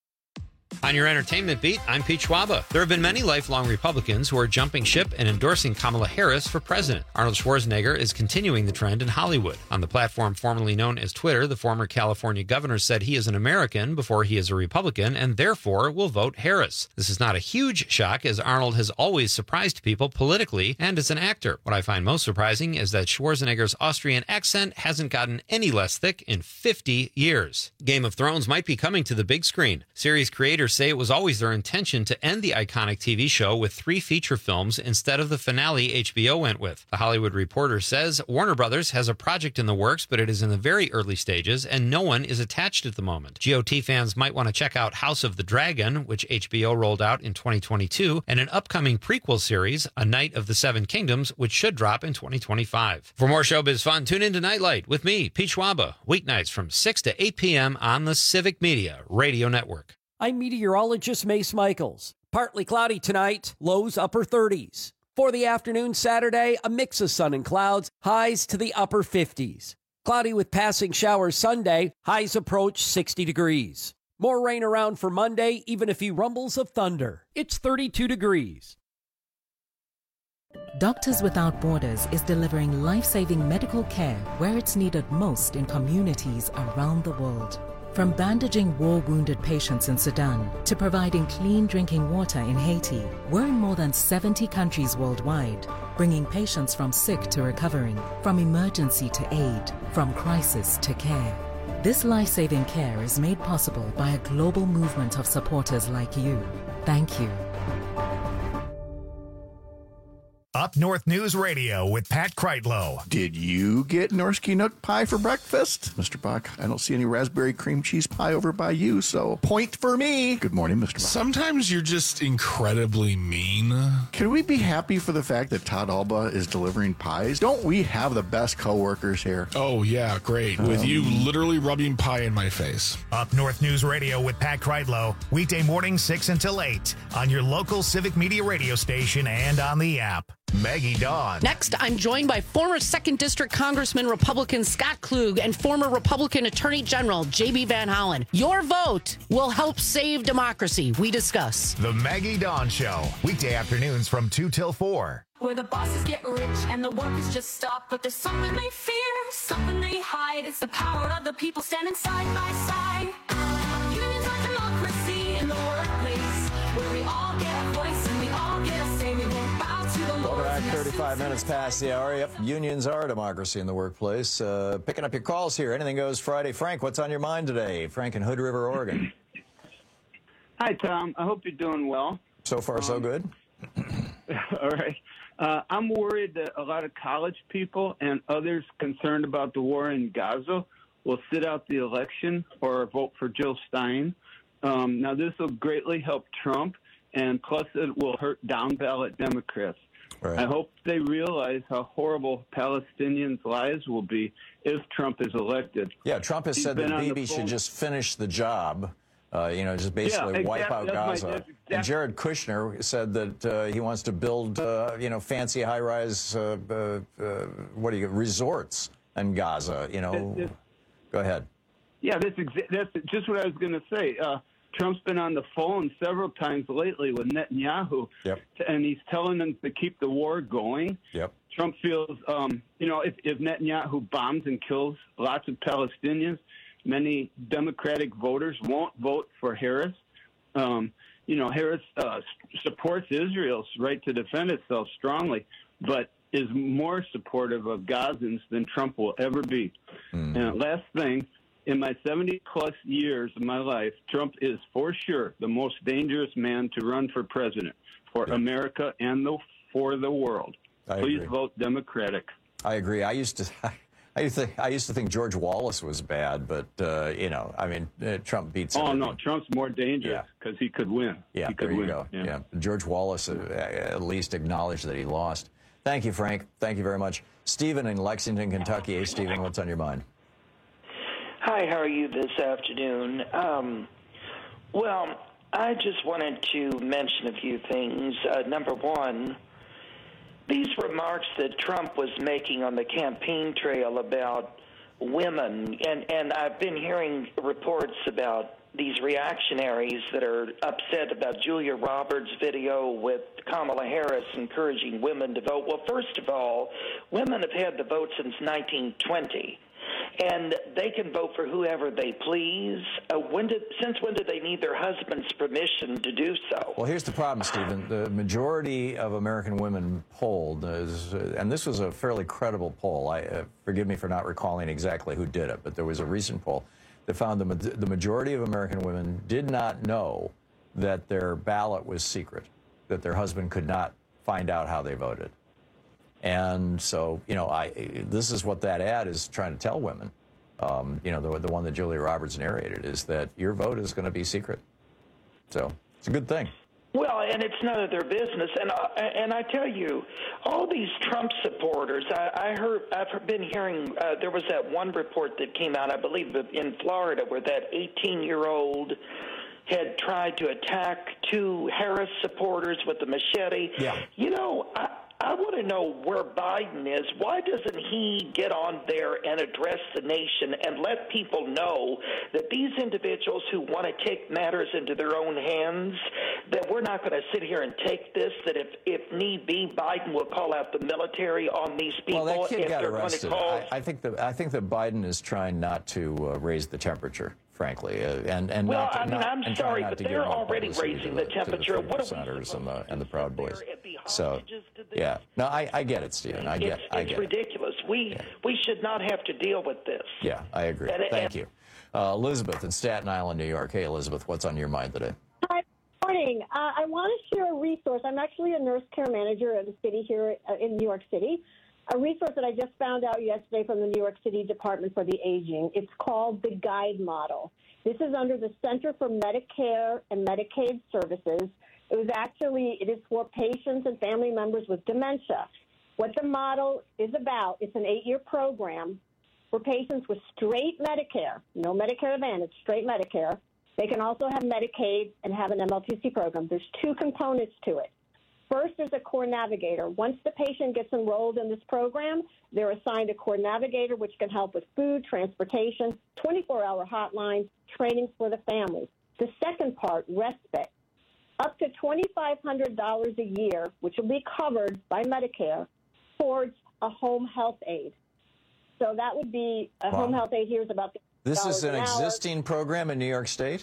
On your entertainment beat, I'm Pete Schwaba. There have been many lifelong Republicans who are jumping ship and endorsing Kamala Harris for president. Arnold Schwarzenegger is continuing the trend in Hollywood. On the platform formerly known as Twitter, the former California governor said he is an American before he is a Republican and therefore will vote Harris. This is not a huge shock, as Arnold has always surprised people politically and as an actor. What I find most surprising is that Schwarzenegger's Austrian accent hasn't gotten any less thick in fifty years. Game of Thrones might be coming to the big screen. Series creators say it was always their intention to end the iconic T V show with three feature films instead of the finale H B O went with. The Hollywood Reporter says Warner Brothers has a project in the works, but it is in the very early stages and no one is attached at the moment. G O T fans might want to check out House of the Dragon, which H B O rolled out in twenty twenty-two, and an upcoming prequel series, A Knight of the Seven Kingdoms, which should drop in twenty twenty-five. For more showbiz fun, tune in to Nightlight with me, Pete Schwaba, weeknights from six to eight p.m. on the Civic Media Radio Network. I'm meteorologist Mace Michaels. Partly cloudy tonight, lows upper thirties. For the afternoon Saturday, a mix of sun and clouds, highs to the upper fifties. Cloudy with passing showers Sunday, highs approach sixty degrees. More rain around for Monday, even a few rumbles of thunder. It's thirty-two degrees. Doctors Without Borders is delivering life-saving medical care where it's needed most in communities around the world. From bandaging war-wounded patients in Sudan to providing clean drinking water in Haiti, we're in more than seventy countries worldwide, bringing patients from sick to recovering, from emergency to aid, from crisis to care. This life-saving care is made possible by a global movement of supporters like you. Thank you. Up North News Radio with Pat Kreitlow. Did you get Norsky Nook pie for breakfast? Mister Bach, I don't see any raspberry cream cheese pie over by you, so point for me. Good morning, Mister Bach. Sometimes you're just incredibly mean. Can we be happy for the fact that Todd Alba is delivering pies? Don't we have the best coworkers here? Oh, yeah, great. With um, you literally rubbing pie in my face. Up North News Radio with Pat Kreitlow. Weekday morning, six until eight on your local Civic Media radio station and on the app. Maggie Dawn. Next, I'm joined by former second District Congressman Republican Scott Klug and former Republican Attorney General J B Van Hollen. Your vote will help save democracy. We discuss. The Maggie Dawn Show. Weekday afternoons from two till four. Where the bosses get rich and the workers just stop. But there's something they fear, something they hide. It's the power of the people standing side by side. Unions are democracy in the workplace, where we all get a voice and we all get a say. We won't bow to the Welcome back, thirty-five minutes past the hour. Yep, unions are a democracy in the workplace. Uh, picking up your calls here. Anything Goes Friday. Frank, what's on your mind today? Frank in Hood River, Oregon. Hi, Tom. I hope you're doing well. So far, um, so good. All right. Uh, I'm worried that a lot of college people and others concerned about the war in Gaza will sit out the election or vote for Jill Stein. Um, now, this will greatly help Trump, and plus it will hurt down-ballot Democrats. Right. I hope they realize how horrible Palestinians' lives will be if Trump is elected. Yeah, Trump has He's said that Bibi should just finish the job. Uh, you know, just basically yeah, exactly. wipe out that's Gaza. My, exactly. And Jared Kushner said that uh, he wants to build, uh, you know, fancy high-rise, uh, uh, uh, what do you, resorts in Gaza. You know, this, this, go ahead. Yeah, that's exa- that's just what I was going to say. Uh, Trump's been on the phone several times lately with Netanyahu, yep. and he's telling them to keep the war going. Yep. Trump feels, um, you know, if, if Netanyahu bombs and kills lots of Palestinians, many Democratic voters won't vote for Harris. Um, you know, Harris uh, supports Israel's right to defend itself strongly, but is more supportive of Gazans than Trump will ever be. Mm. And last thing, in my seventy-plus years of my life, Trump is for sure the most dangerous man to run for president for yeah. America and the, for the world. I Please agree. vote Democratic. I agree. I used to... I used, to, I used to think George Wallace was bad, but, uh, you know, I mean, uh, Trump beats Oh, everything. no, Trump's more dangerous because yeah. he could win. Yeah, he could there you win. go. Yeah. yeah. George Wallace uh, at least acknowledged that he lost. Thank you, Frank. Thank you very much. Stephen in Lexington, Kentucky. Hey, Stephen, what's on your mind? Hi, how are you this afternoon? Um, well, I just wanted to mention a few things. Uh, number one, these remarks that Trump was making on the campaign trail about women, and, and I've been hearing reports about these reactionaries that are upset about Julia Roberts' video with Kamala Harris encouraging women to vote. Well, first of all, women have had the vote since nineteen twenty. And they can vote for whoever they please. Uh, when did, since when did they need their husband's permission to do so? Well, here's the problem, Stephen. The majority of American women polled, is, uh, and this was a fairly credible poll. I, uh, forgive me for not recalling exactly who did it, but there was a recent poll that found the, the majority of American women did not know that their ballot was secret, that their husband could not find out how they voted. And so, you know, I this is what that ad is trying to tell women. Um, you know, the, the one that Julia Roberts narrated is that your vote is going to be secret. So it's a good thing. Well, and it's none of their business. And uh, and I tell you, all these Trump supporters, I, I heard, I've been hearing, uh, there was that one report that came out, I believe, in Florida, where that eighteen-year-old had tried to attack two Harris supporters with a machete. Yeah. You know, I, I want to know where Biden is. Why doesn't he get on there and address the nation and let people know that these individuals who want to take matters into their own hands, that we're not going to sit here and take this, that if, if need be, Biden will call out the military on these people. Well, that kid if got they're arrested. Call... I, I think that I think that Biden is trying not to uh, raise the temperature, frankly, uh, and and well, not to, I mean, not, I'm and sorry, not but to they're give already raising the, the temperature. To the what senators and the and the Proud Boys. So, yeah, no, I, I get it, Stephen. I get, it's, I it's get ridiculous. it. We yeah. we should not have to deal with this. Yeah, I agree. And, Thank and, you, uh, Elizabeth in Staten Island, New York. Hey, Elizabeth, what's on your mind today? Hi, morning. morning. Uh, I want to share a resource. I'm actually a nurse care manager at a city here uh, in New York City. A resource that I just found out yesterday from the New York City Department for the Aging. It's called the GUIDE Model. This is under the Center for Medicare and Medicaid Services. It was actually, it is for patients and family members with dementia. What the model is about, it's an eight-year program for patients with straight Medicare, no Medicare Advantage, straight Medicare. They can also have Medicaid and have an M L T C program. There's two components to it. First, there's a core navigator. Once the patient gets enrolled in this program, they're assigned a core navigator, which can help with food, transportation, twenty-four hour hotlines, trainings for the families. The second part, respite. Up to twenty-five hundred dollars a year, which will be covered by Medicare, towards a home health aide. So that would be, a Wow. home health aide here is about This is an an hour. existing program in New York State?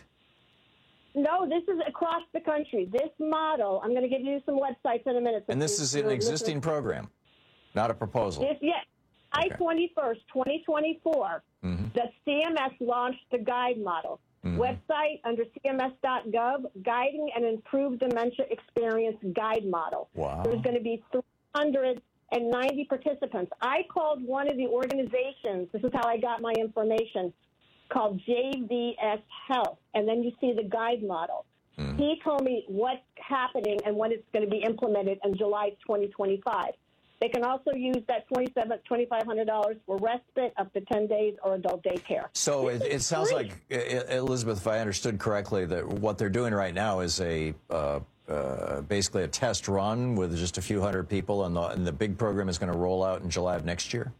No, this is across the country. This model, I'm going to give you some websites in a minute. so And this you- is an your existing listeners- program, not a proposal. This, yes. I twenty-first, twenty twenty-four, Mhm. the C M S launched the GUIDE model. Mhm. Website under C M S dot gov, Guiding an Improved Dementia Experience Guide Model. Wow. There's going to be three hundred ninety participants. I called one of the organizations, this is how I got my information, called J V S Health, and then you see the GUIDE model. Mm. He told me what's happening and when it's going to be implemented in July twenty twenty-five. They can also use that twenty-five hundred dollars for respite up to ten days or adult daycare. So it, it sounds like, uh, Elizabeth, if I understood correctly, that what they're doing right now is a uh, uh, basically a test run with just a few hundred people, and the, and the big program is going to roll out in July of next year?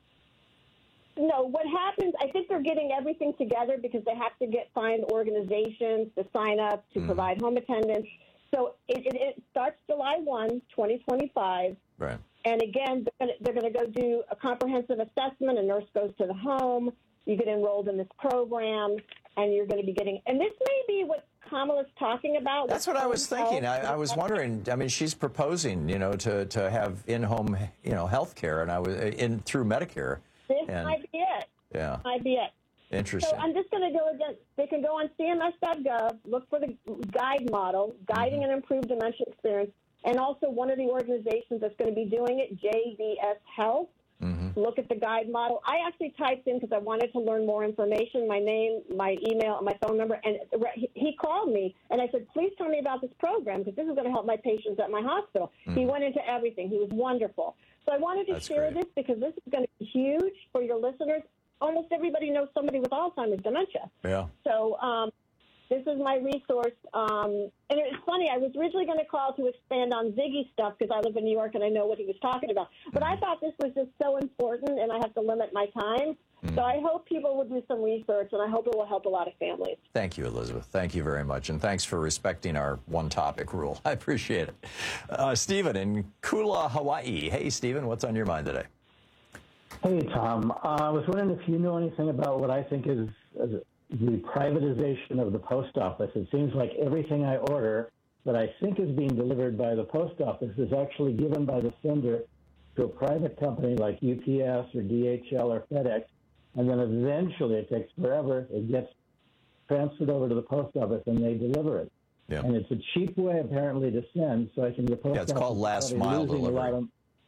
No, what happens, I think they're getting everything together because they have to get find organizations to sign up to Mm. provide home attendance. So it, it, it starts July first, twenty twenty-five. Right. And again, they're going to go do a comprehensive assessment. A nurse goes to the home. You get enrolled in this program, and you're going to be getting. And this may be what Kamala's talking about. That's what I was thinking. I, I was health. wondering. I mean, she's proposing, you know, to to have in-home, you know, health care, and I was in through Medicare. This and, might be it. Yeah. Might be it. Interesting. So I'm just going to go again. They can go on C M S dot gov, look for the GUIDE model, Guiding Mm-hmm. an Improved Dementia Experience, and also one of the organizations that's going to be doing it, J V S Health. Mm-hmm. Look at the GUIDE model. I actually typed in because I wanted to learn more information, my name, my email, and my phone number, and he called me, and I said, please tell me about this program because this is going to help my patients at my hospital. Mm-hmm. He went into everything. He was wonderful. So I wanted to That's share great. this because this is going to be huge for your listeners. Almost everybody knows somebody with Alzheimer's dementia. Yeah. So um, this is my resource. Um, and it's funny, I was originally going to call to expand on Ziggy stuff because I live in New York and I know what he was talking about. But I thought this was just so important and I have to limit my time. So I hope people will do some research and I hope it will help a lot of families. Thank you, Elizabeth. Thank you very much. And thanks for respecting our one-topic rule. I appreciate it. Uh, Stephen in Kula, Hawaii. Hey, Stephen, what's on your mind today? Hey, Tom. Uh, I was wondering if you know anything about what I think is, is the privatization of the post office. It seems like everything I order that I think is being delivered by the post office is actually given by the sender to a private company like U P S or D H L or FedEx, and then eventually it takes forever. It gets transferred over to the post office and they deliver it. Yeah. And it's a cheap way apparently to send, so I can the post Yeah, it's office called is last probably mile losing a lot delivery. of-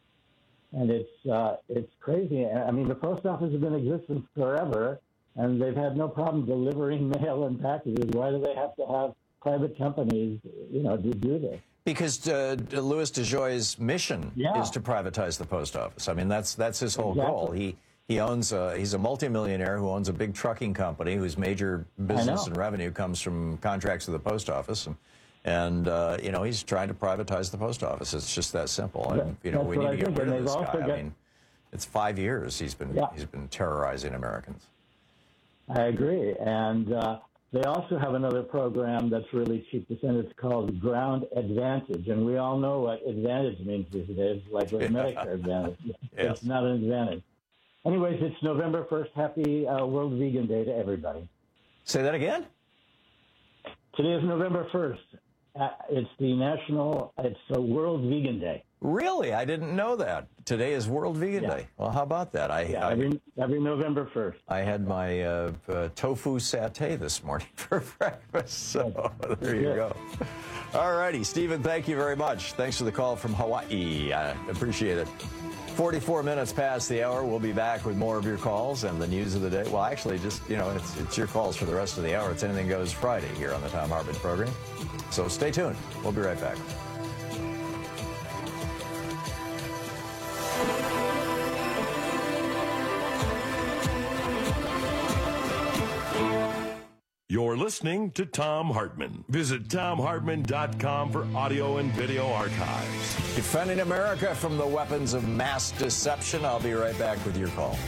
And it's uh, it's crazy. I mean, the post office has been in existence forever, and they've had no problem delivering mail and packages. Why do they have to have private companies, you know, do do this? Because uh, Louis DeJoy's mission Yeah. is to privatize the post office. I mean, that's that's his whole Exactly. goal. He he owns a, he's a multimillionaire who owns a big trucking company whose major business know. and revenue comes from contracts with the post office, and, and uh, you know he's trying to privatize the post office. It's just that simple. And you know That's we what need I to get think, rid and of they've this also guy. I got- mean, it's five years he's been Yeah. he's been terrorizing Americans. I agree. And uh, they also have another program that's really cheap to send. It's called Ground Advantage. And we all know what advantage means these days, like with Yeah. Medicare Advantage. Yes. It's not an advantage. Anyways, it's November first. Happy uh, World Vegan Day to everybody. Say that again? Today is November first. Uh, it's the national, it's a World Vegan Day. Really? I didn't know that. Today is World Vegan Yeah. Day. Well, how about that? I, Yeah, I, every, every November first. I had my uh, uh, tofu satay this morning for breakfast, so there you go. All righty, Stephen, thank you very much. Thanks for the call from Hawaii. I appreciate it. forty-four minutes past the hour. We'll be back with more of your calls and the news of the day. Well, actually, just, you know, it's, it's your calls for the rest of the hour. It's Anything Goes Friday here on the Thom Hartmann program. So stay tuned. We'll be right back. You're listening to Thom Hartmann. Visit Thom Hartmann dot com for audio and video archives. Defending America from the weapons of mass deception. I'll be right back with your calls.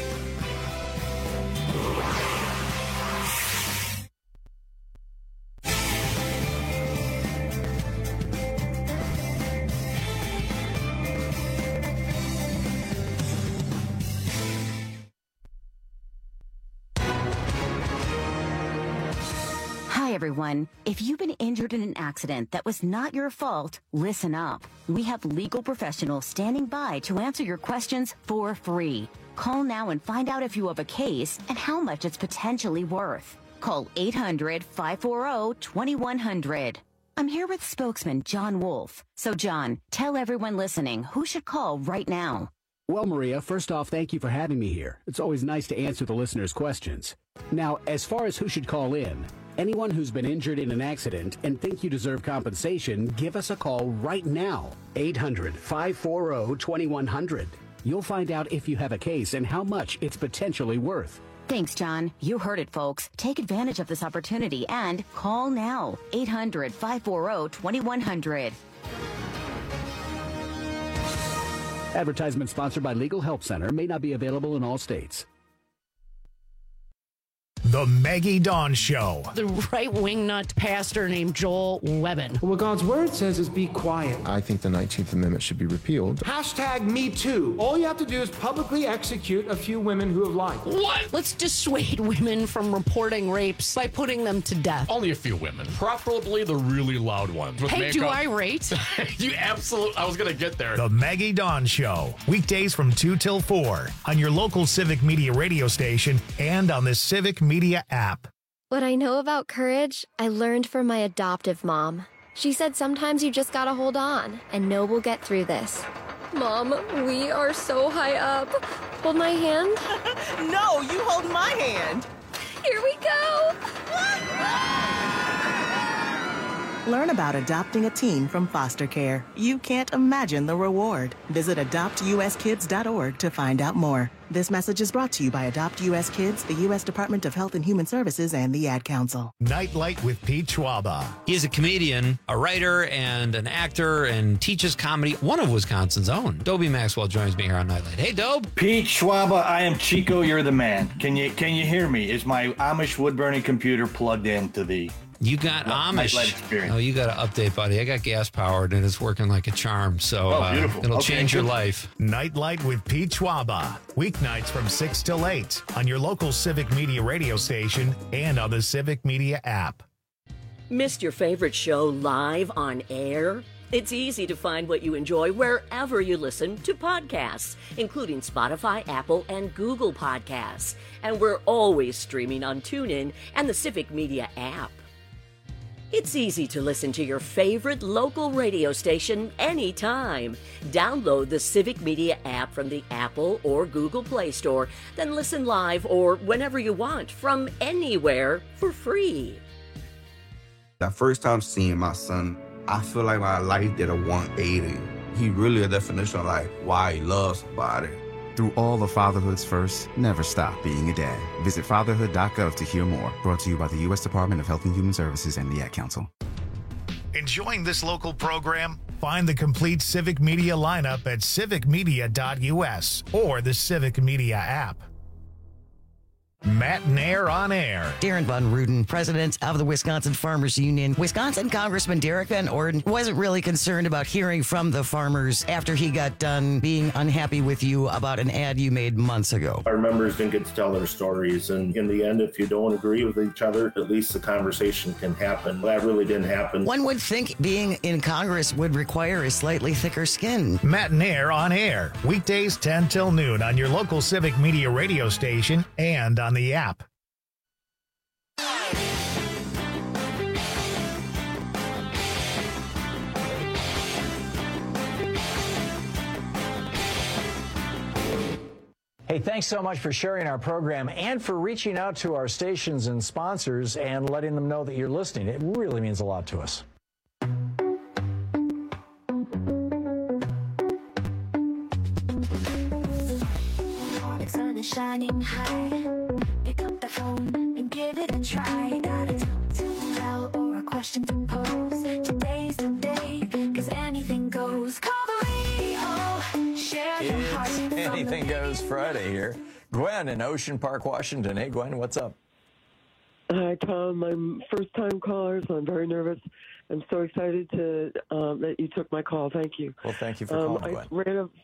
Hi, everyone. If you've been injured in an accident that was not your fault, listen up. We have legal professionals standing by to answer your questions for free. Call now and find out if you have a case and how much it's potentially worth. Call eight hundred, five four zero, two one zero zero. I'm here with spokesman John Wolf. So, John, tell everyone listening who should call right now. Well, Maria, first off, thank you for having me here. It's always nice to answer the listeners' questions. Now, as far as who should call in, anyone who's been injured in an accident and think you deserve compensation, give us a call right now. eight hundred, five four zero, two one zero zero. You'll find out if you have a case and how much it's potentially worth. Thanks, John. You heard it, folks. Take advantage of this opportunity and call now. eight hundred, five four zero, two one zero zero. Advertisement sponsored by Legal Help Center. May not be available in all states. The Maggie Dawn Show. The right-wing nut pastor named Joel Webbin. What God's word says is be quiet. I think the nineteenth Amendment should be repealed. Hashtag me too. All you have to do is publicly execute a few women who have lied. What? Let's dissuade women from reporting rapes by putting them to death. Only a few women, preferably the really loud ones. With Hey, makeup. do I rate? You absolutely, I was going to get there. The Maggie Dawn Show. Weekdays from two till four on your local Civic Media radio station and on the Civic Media app. What I know about courage, I learned from my adoptive mom. She said sometimes you just gotta hold on and know we'll get through this. Mom, we are so high up. Hold my hand. No, you hold my hand. Here we go. Learn about adopting a teen from foster care. You can't imagine the reward. Visit adopt u s kids dot org to find out more. This message is brought to you by Adopt U S Kids, the U S Department of Health and Human Services, and the Ad Council. Nightlight with Pete Schwaba. He is a comedian, a writer, and an actor, and teaches comedy. One of Wisconsin's own. Dobie Maxwell joins me here on Nightlight. Hey, Dobe. Pete Schwaba, I am Chico. You're the man. Can you can you hear me? Is my Amish wood burning computer plugged into the? You got Amish. Oh, you got an update, buddy. I got gas powered and it's working like a charm. So oh, uh, beautiful. it'll okay, change good. your life. Nightlight with Pete Schwaba. Weeknights from six till eight on your local Civic Media radio station and on the Civic Media app. Missed your favorite show live on air? It's easy to find what you enjoy wherever you listen to podcasts, including Spotify, Apple, and Google Podcasts. And we're always streaming on TuneIn and the Civic Media app. It's easy to listen to your favorite local radio station anytime. Download the Civic Media app from the Apple or Google Play Store, then listen live or whenever you want from anywhere for free. The first time seeing my son, I feel like my life did a one eighty. He really a definition of like why he loves somebody. Through all of fatherhood's first, never stop being a dad. Visit fatherhood dot gov to hear more. Brought to you by the U S Department of Health and Human Services and the Ad Council. Enjoying this local program? Find the complete Civic Media lineup at civic media dot u s or the Civic Media app. Matt Nair on Air. Darren Von Ruden, president of the Wisconsin Farmers Union. Wisconsin Congressman Derek Van Orden wasn't really concerned about hearing from the farmers after he got done being unhappy with you about an ad you made months ago. Our members didn't get to tell their stories, and in the end, if you don't agree with each other, at least the conversation can happen. That really didn't happen. One would think being in Congress would require a slightly thicker skin. Matt Nair on Air, weekdays ten till noon on your local Civic Media radio station and on the app. Hey, thanks so much for sharing our program and for reaching out to our stations and sponsors and letting them know that you're listening. It really means a lot to us. The sun is shining high. Pick up the phone and give it a try. Got a talk to tell or a question to pose. Today's the day, cause anything goes. Call the radio, share your heart. It's Anything Goes Friday here. Gwen in Ocean Park, Washington. Hey, Gwen, what's up? Hi, Tom. I'm first-time caller, so I'm very nervous. I'm so excited to um, that you took my call. Thank you. Well, thank you for um, calling, I Gwen. ran a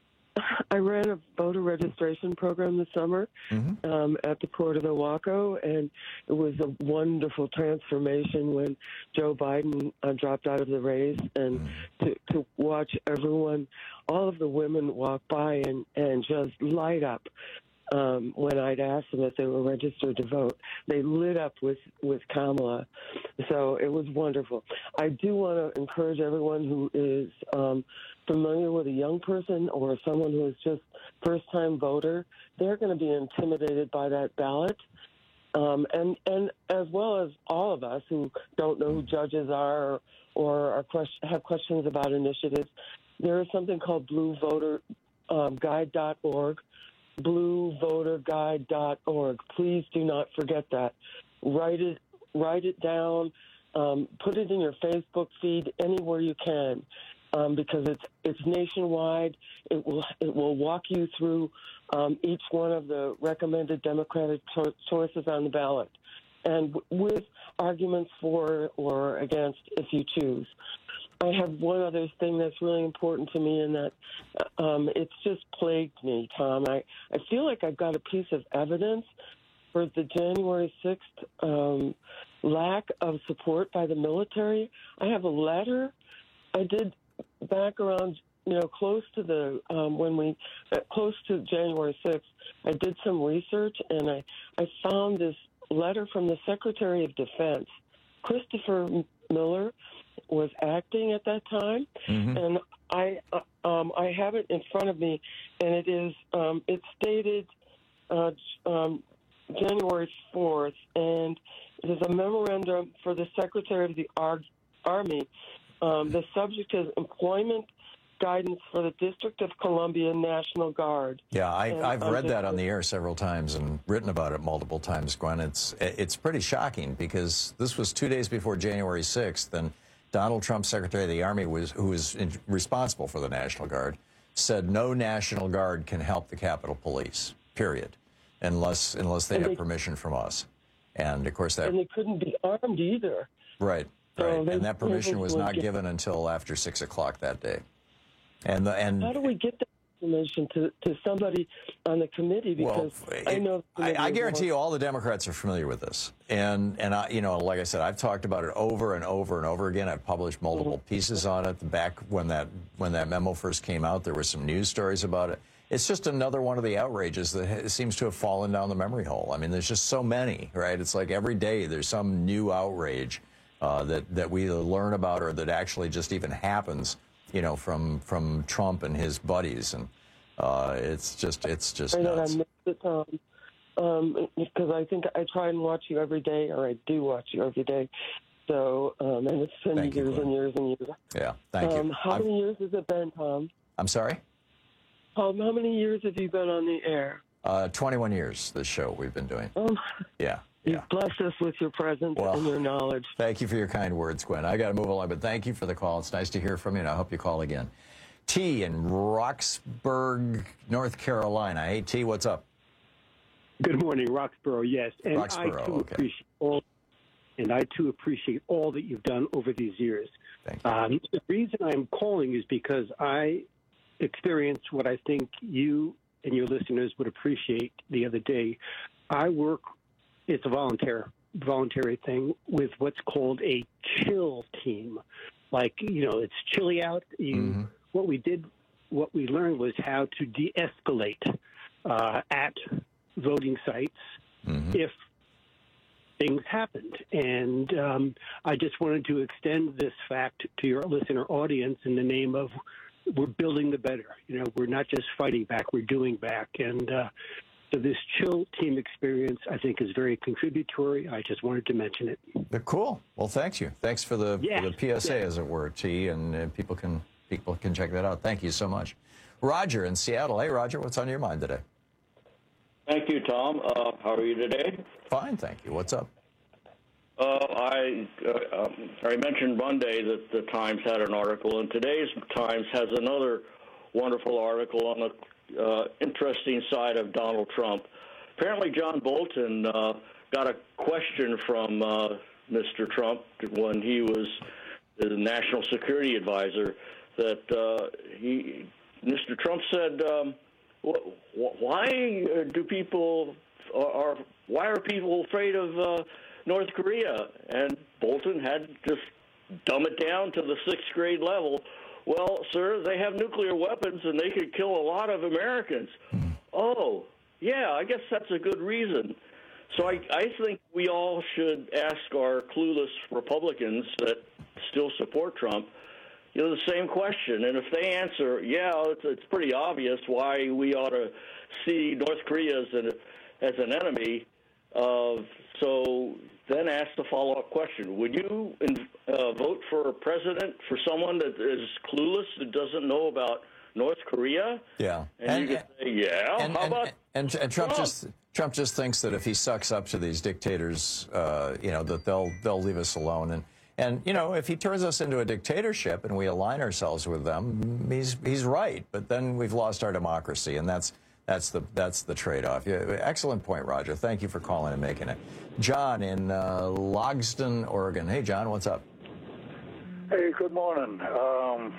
I ran a voter registration program this summer mm-hmm. um, at the Port of Ilwaco, and it was a wonderful transformation when Joe Biden uh, dropped out of the race, and mm-hmm. to, to watch everyone, all of the women walk by and, and just light up. Um, when I'd asked them if they were registered to vote, they lit up with, with Kamala. So it was wonderful. I do want to encourage everyone who is um, familiar with a young person or someone who is just first-time voter, they're going to be intimidated by that ballot. Um, and, and as well as all of us who don't know who judges are or, or are question, have questions about initiatives, there is something called blue voter guide dot org. blue voter guide dot org. Please do not forget that. Write it, write it down. Um, put it in your Facebook feed anywhere you can, um, because it's it's nationwide. It will it will walk you through um, each one of the recommended Democratic cho- choices on the ballot, and w- with arguments for or against if you choose. I have one other thing that's really important to me, and that um, it's just plagued me, Tom. I, I feel like I've got a piece of evidence for the January sixth um, lack of support by the military. I have a letter I did back around, you know, close to the, um, when we, uh, close to January sixth, I did some research, and I, I found this letter from the Secretary of Defense, Christopher Miller, was acting at that time, mm-hmm. and I uh, um, I have it in front of me, and it is um, it's dated uh, um, January fourth, and it is a memorandum for the Secretary of the Ar- Army. Um, the subject is employment guidance for the District of Columbia National Guard. Yeah, I, and, I've read um, that on the air several times and written about it multiple times, Gwen. It's it's pretty shocking because this was two days before January sixth, and Donald Trump, Secretary of the Army, was who was in, responsible for the National Guard, said no National Guard can help the Capitol Police, period, unless unless they and have they, permission from us. And, of course, that... And they couldn't be armed either. Right, so right. They, and that permission was not get, given until after six o'clock that day. And the, and How do we get that information to, to somebody on the committee? Because well, it, I know... I, I guarantee you all the Democrats are familiar with this. And, and I, you know, like I said, I've talked about it over and over and over again. I've published multiple pieces on it. Back when that, when that memo first came out, there were some news stories about it. It's just another one of the outrages that seems to have fallen down the memory hole. I mean, there's just so many, right? It's like every day there's some new outrage uh, that, that we either learn about or that actually just even happens, you know, from from Trump and his buddies. And uh, it's just, it's just I know nuts. I missed it, um, um, because I think I try and watch you every day, or I do watch you every day. So, um, and it's been Thank years you, and years and years. Yeah, thank um, you. How I've, many years has it been, Tom? I'm sorry? Um, how many years have you been on the air? Uh, twenty-one years, this show we've been doing. Um, yeah. You've blessed us with your presence well, and your knowledge. Thank you for your kind words, Gwen. I got to move along, but thank you for the call. It's nice to hear from you, and I hope you call again. T in Roxburgh, North Carolina. Hey, T, what's up? Good morning, Roxborough. Yes, and Roxborough, I too okay. appreciate all, and I too appreciate all that you've done over these years. Thank you. Um, the reason I'm calling is because I experienced what I think you and your listeners would appreciate the other day. I work; it's a volunteer voluntary thing with what's called a chill team. Like, you know, it's chilly out. You, Mm-hmm. What we did, what we learned was how to de-escalate uh, at voting sites Mm-hmm. if things happened. And um, I just wanted to extend this fact to your listener audience in the name of we're building the better. You know, we're not just fighting back, we're doing back. And uh, so this chill team experience, I think, is very contributory. I just wanted to mention it. They're cool. Well, thanks you. Thanks for the, Yeah. for the P S A, Yeah. as it were, T, and uh, people can people can check that out. Thank you so much. Roger in Seattle. Hey, Roger, what's on your mind today? Thank you, Tom. Uh, how are you today? Fine, thank you. What's up? Uh, I uh, um, I mentioned Monday that the Times had an article, and today's Times has another wonderful article on the uh, interesting side of Donald Trump. Apparently, John Bolton uh, got a question from uh, Mister Trump when he was the national security advisor. That uh, he, Mister Trump said, um, "Why do people are why are people afraid of uh, North Korea?" And Bolton had to just dumb it down to the sixth grade level. Well, sir, they have nuclear weapons and they could kill a lot of Americans. Oh, yeah, I guess that's a good reason. So I, I think we all should ask our clueless Republicans that still support Trump, you know, the same question. And if they answer, yeah, it's, it's pretty obvious why we ought to see North Korea as an, as an enemy, uh, so then ask the follow-up question. Would you uh, vote for a president for someone that is clueless, that doesn't know about North Korea? Yeah. And, And- you could say, yeah, And, how and, about and, and Trump Trump? just Trump just thinks that if he sucks up to these dictators, uh, you know, that they'll they'll leave us alone. And and you know, if he turns us into a dictatorship and we align ourselves with them, he's he's right. But then we've lost our democracy, and that's that's the that's the trade-off. Yeah, excellent point, Roger. Thank you for calling and making it. John in uh, Logsdon, Oregon. Hey, John, what's up? Hey, good morning. Um,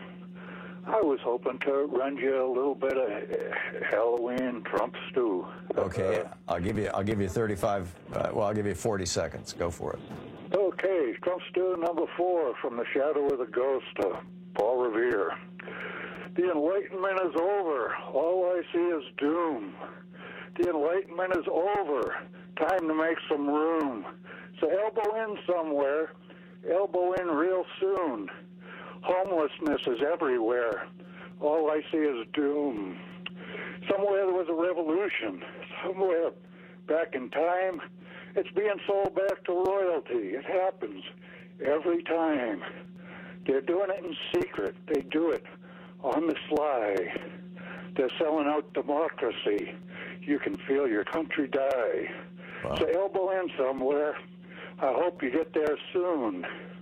I was hoping to run you a little bit of Halloween Trump stew. Okay, I'll give you I'll give you thirty-five. Uh, well, I'll give you forty seconds. Go for it. Okay, Trump stew number four, From the Shadow of the Ghost, uh, Paul Revere. The Enlightenment is over. All I see is doom. The Enlightenment is over. Time to make some room. So elbow in somewhere. Elbow in real soon. Homelessness is everywhere. All I see is doom. Somewhere there was a revolution. Somewhere back in time, it's being sold back to royalty. It happens every time. They're doing it in secret. They do it on the sly. They're selling out democracy. You can feel your country die. Wow. So elbow in somewhere. I hope you get there soon.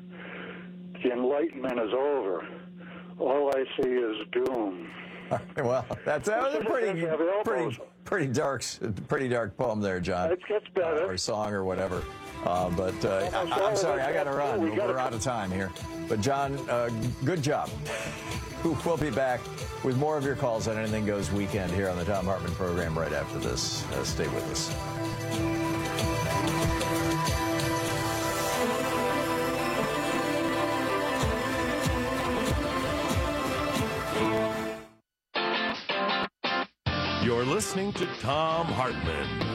The Enlightenment is over. All I see is doom. Well, that's, that was a pretty, pretty, pretty dark, pretty dark poem there, John. It gets better. Uh, or song or whatever. Uh, but uh, I, I'm sorry, I got to run. We We're gotta- out of time here. But John, uh, good job. We'll be back with more of your calls on Anything Goes Weekend here on the Thom Hartmann program right after this. Uh, stay with us. You're listening to Thom Hartmann.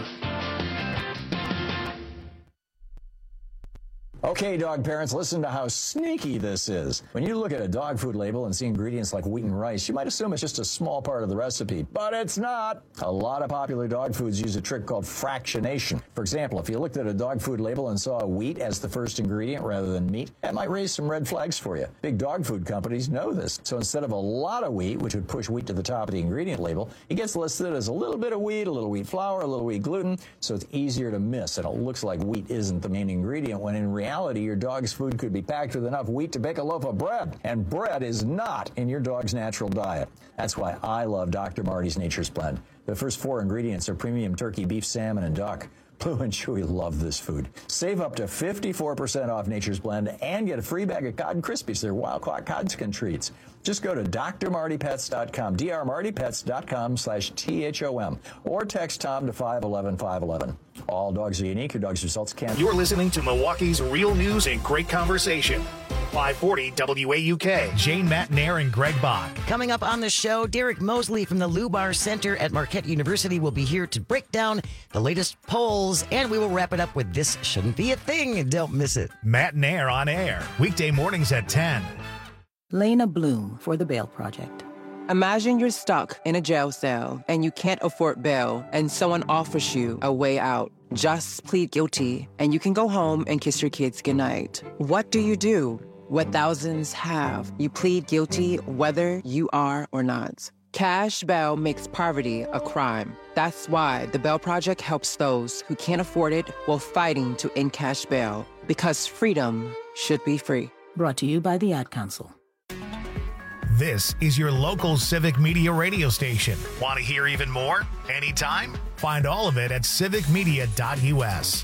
Okay, dog parents, listen to how sneaky this is. When you look at a dog food label and see ingredients like wheat and rice, you might assume it's just a small part of the recipe, but it's not. A lot of popular dog foods use a trick called fractionation. For example, if you looked at a dog food label and saw wheat as the first ingredient rather than meat, that might raise some red flags for you. Big dog food companies know this. So instead of a lot of wheat, which would push wheat to the top of the ingredient label, it gets listed as a little bit of wheat, a little wheat flour, a little wheat gluten, so it's easier to miss, and it looks like wheat isn't the main ingredient, when in reality, reality, your dog's food could be packed with enough wheat to bake a loaf of bread, and bread is not in your dog's natural diet. That's why I love Doctor Marty's Nature's Blend. The first four ingredients are premium turkey, beef, salmon, and duck. Blue and Chewy love this food. Save up to fifty-four percent off Nature's Blend and get a free bag of Cod Krispies. They're wild-caught Codskin treats. Just go to D R Marty Pets dot com, D R Marty Pets dot com slash T H O M, or text Tom to five one one five one one. All dogs are unique. Your dog's results can't. You're listening to Milwaukee's Real News and Great Conversation. five forty W A U K. Jane Matt Nair and Greg Bach. Coming up on the show, Derek Mosley from the Lubar Center at Marquette University will be here to break down the latest polls, and we will wrap it up with This Shouldn't Be a Thing. Don't miss it. Matt Nair on air, weekday mornings at ten. Lena Bloom for the Bail Project. Imagine you're stuck in a jail cell and you can't afford bail, and someone offers you a way out. Just plead guilty and you can go home and kiss your kids goodnight. What do you do? What thousands have. You plead guilty whether you are or not. Cash bail makes poverty a crime. That's why the Bail Project helps those who can't afford it while fighting to end cash bail. Because freedom should be free. Brought to you by the Ad Council. This is your local Civic Media radio station. Want to hear even more? Anytime? Find all of it at civic media dot U S.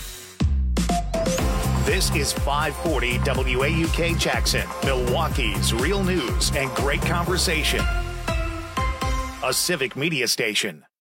This is five forty W A U K Jackson, Milwaukee's Real News and Great Conversation. A Civic Media station.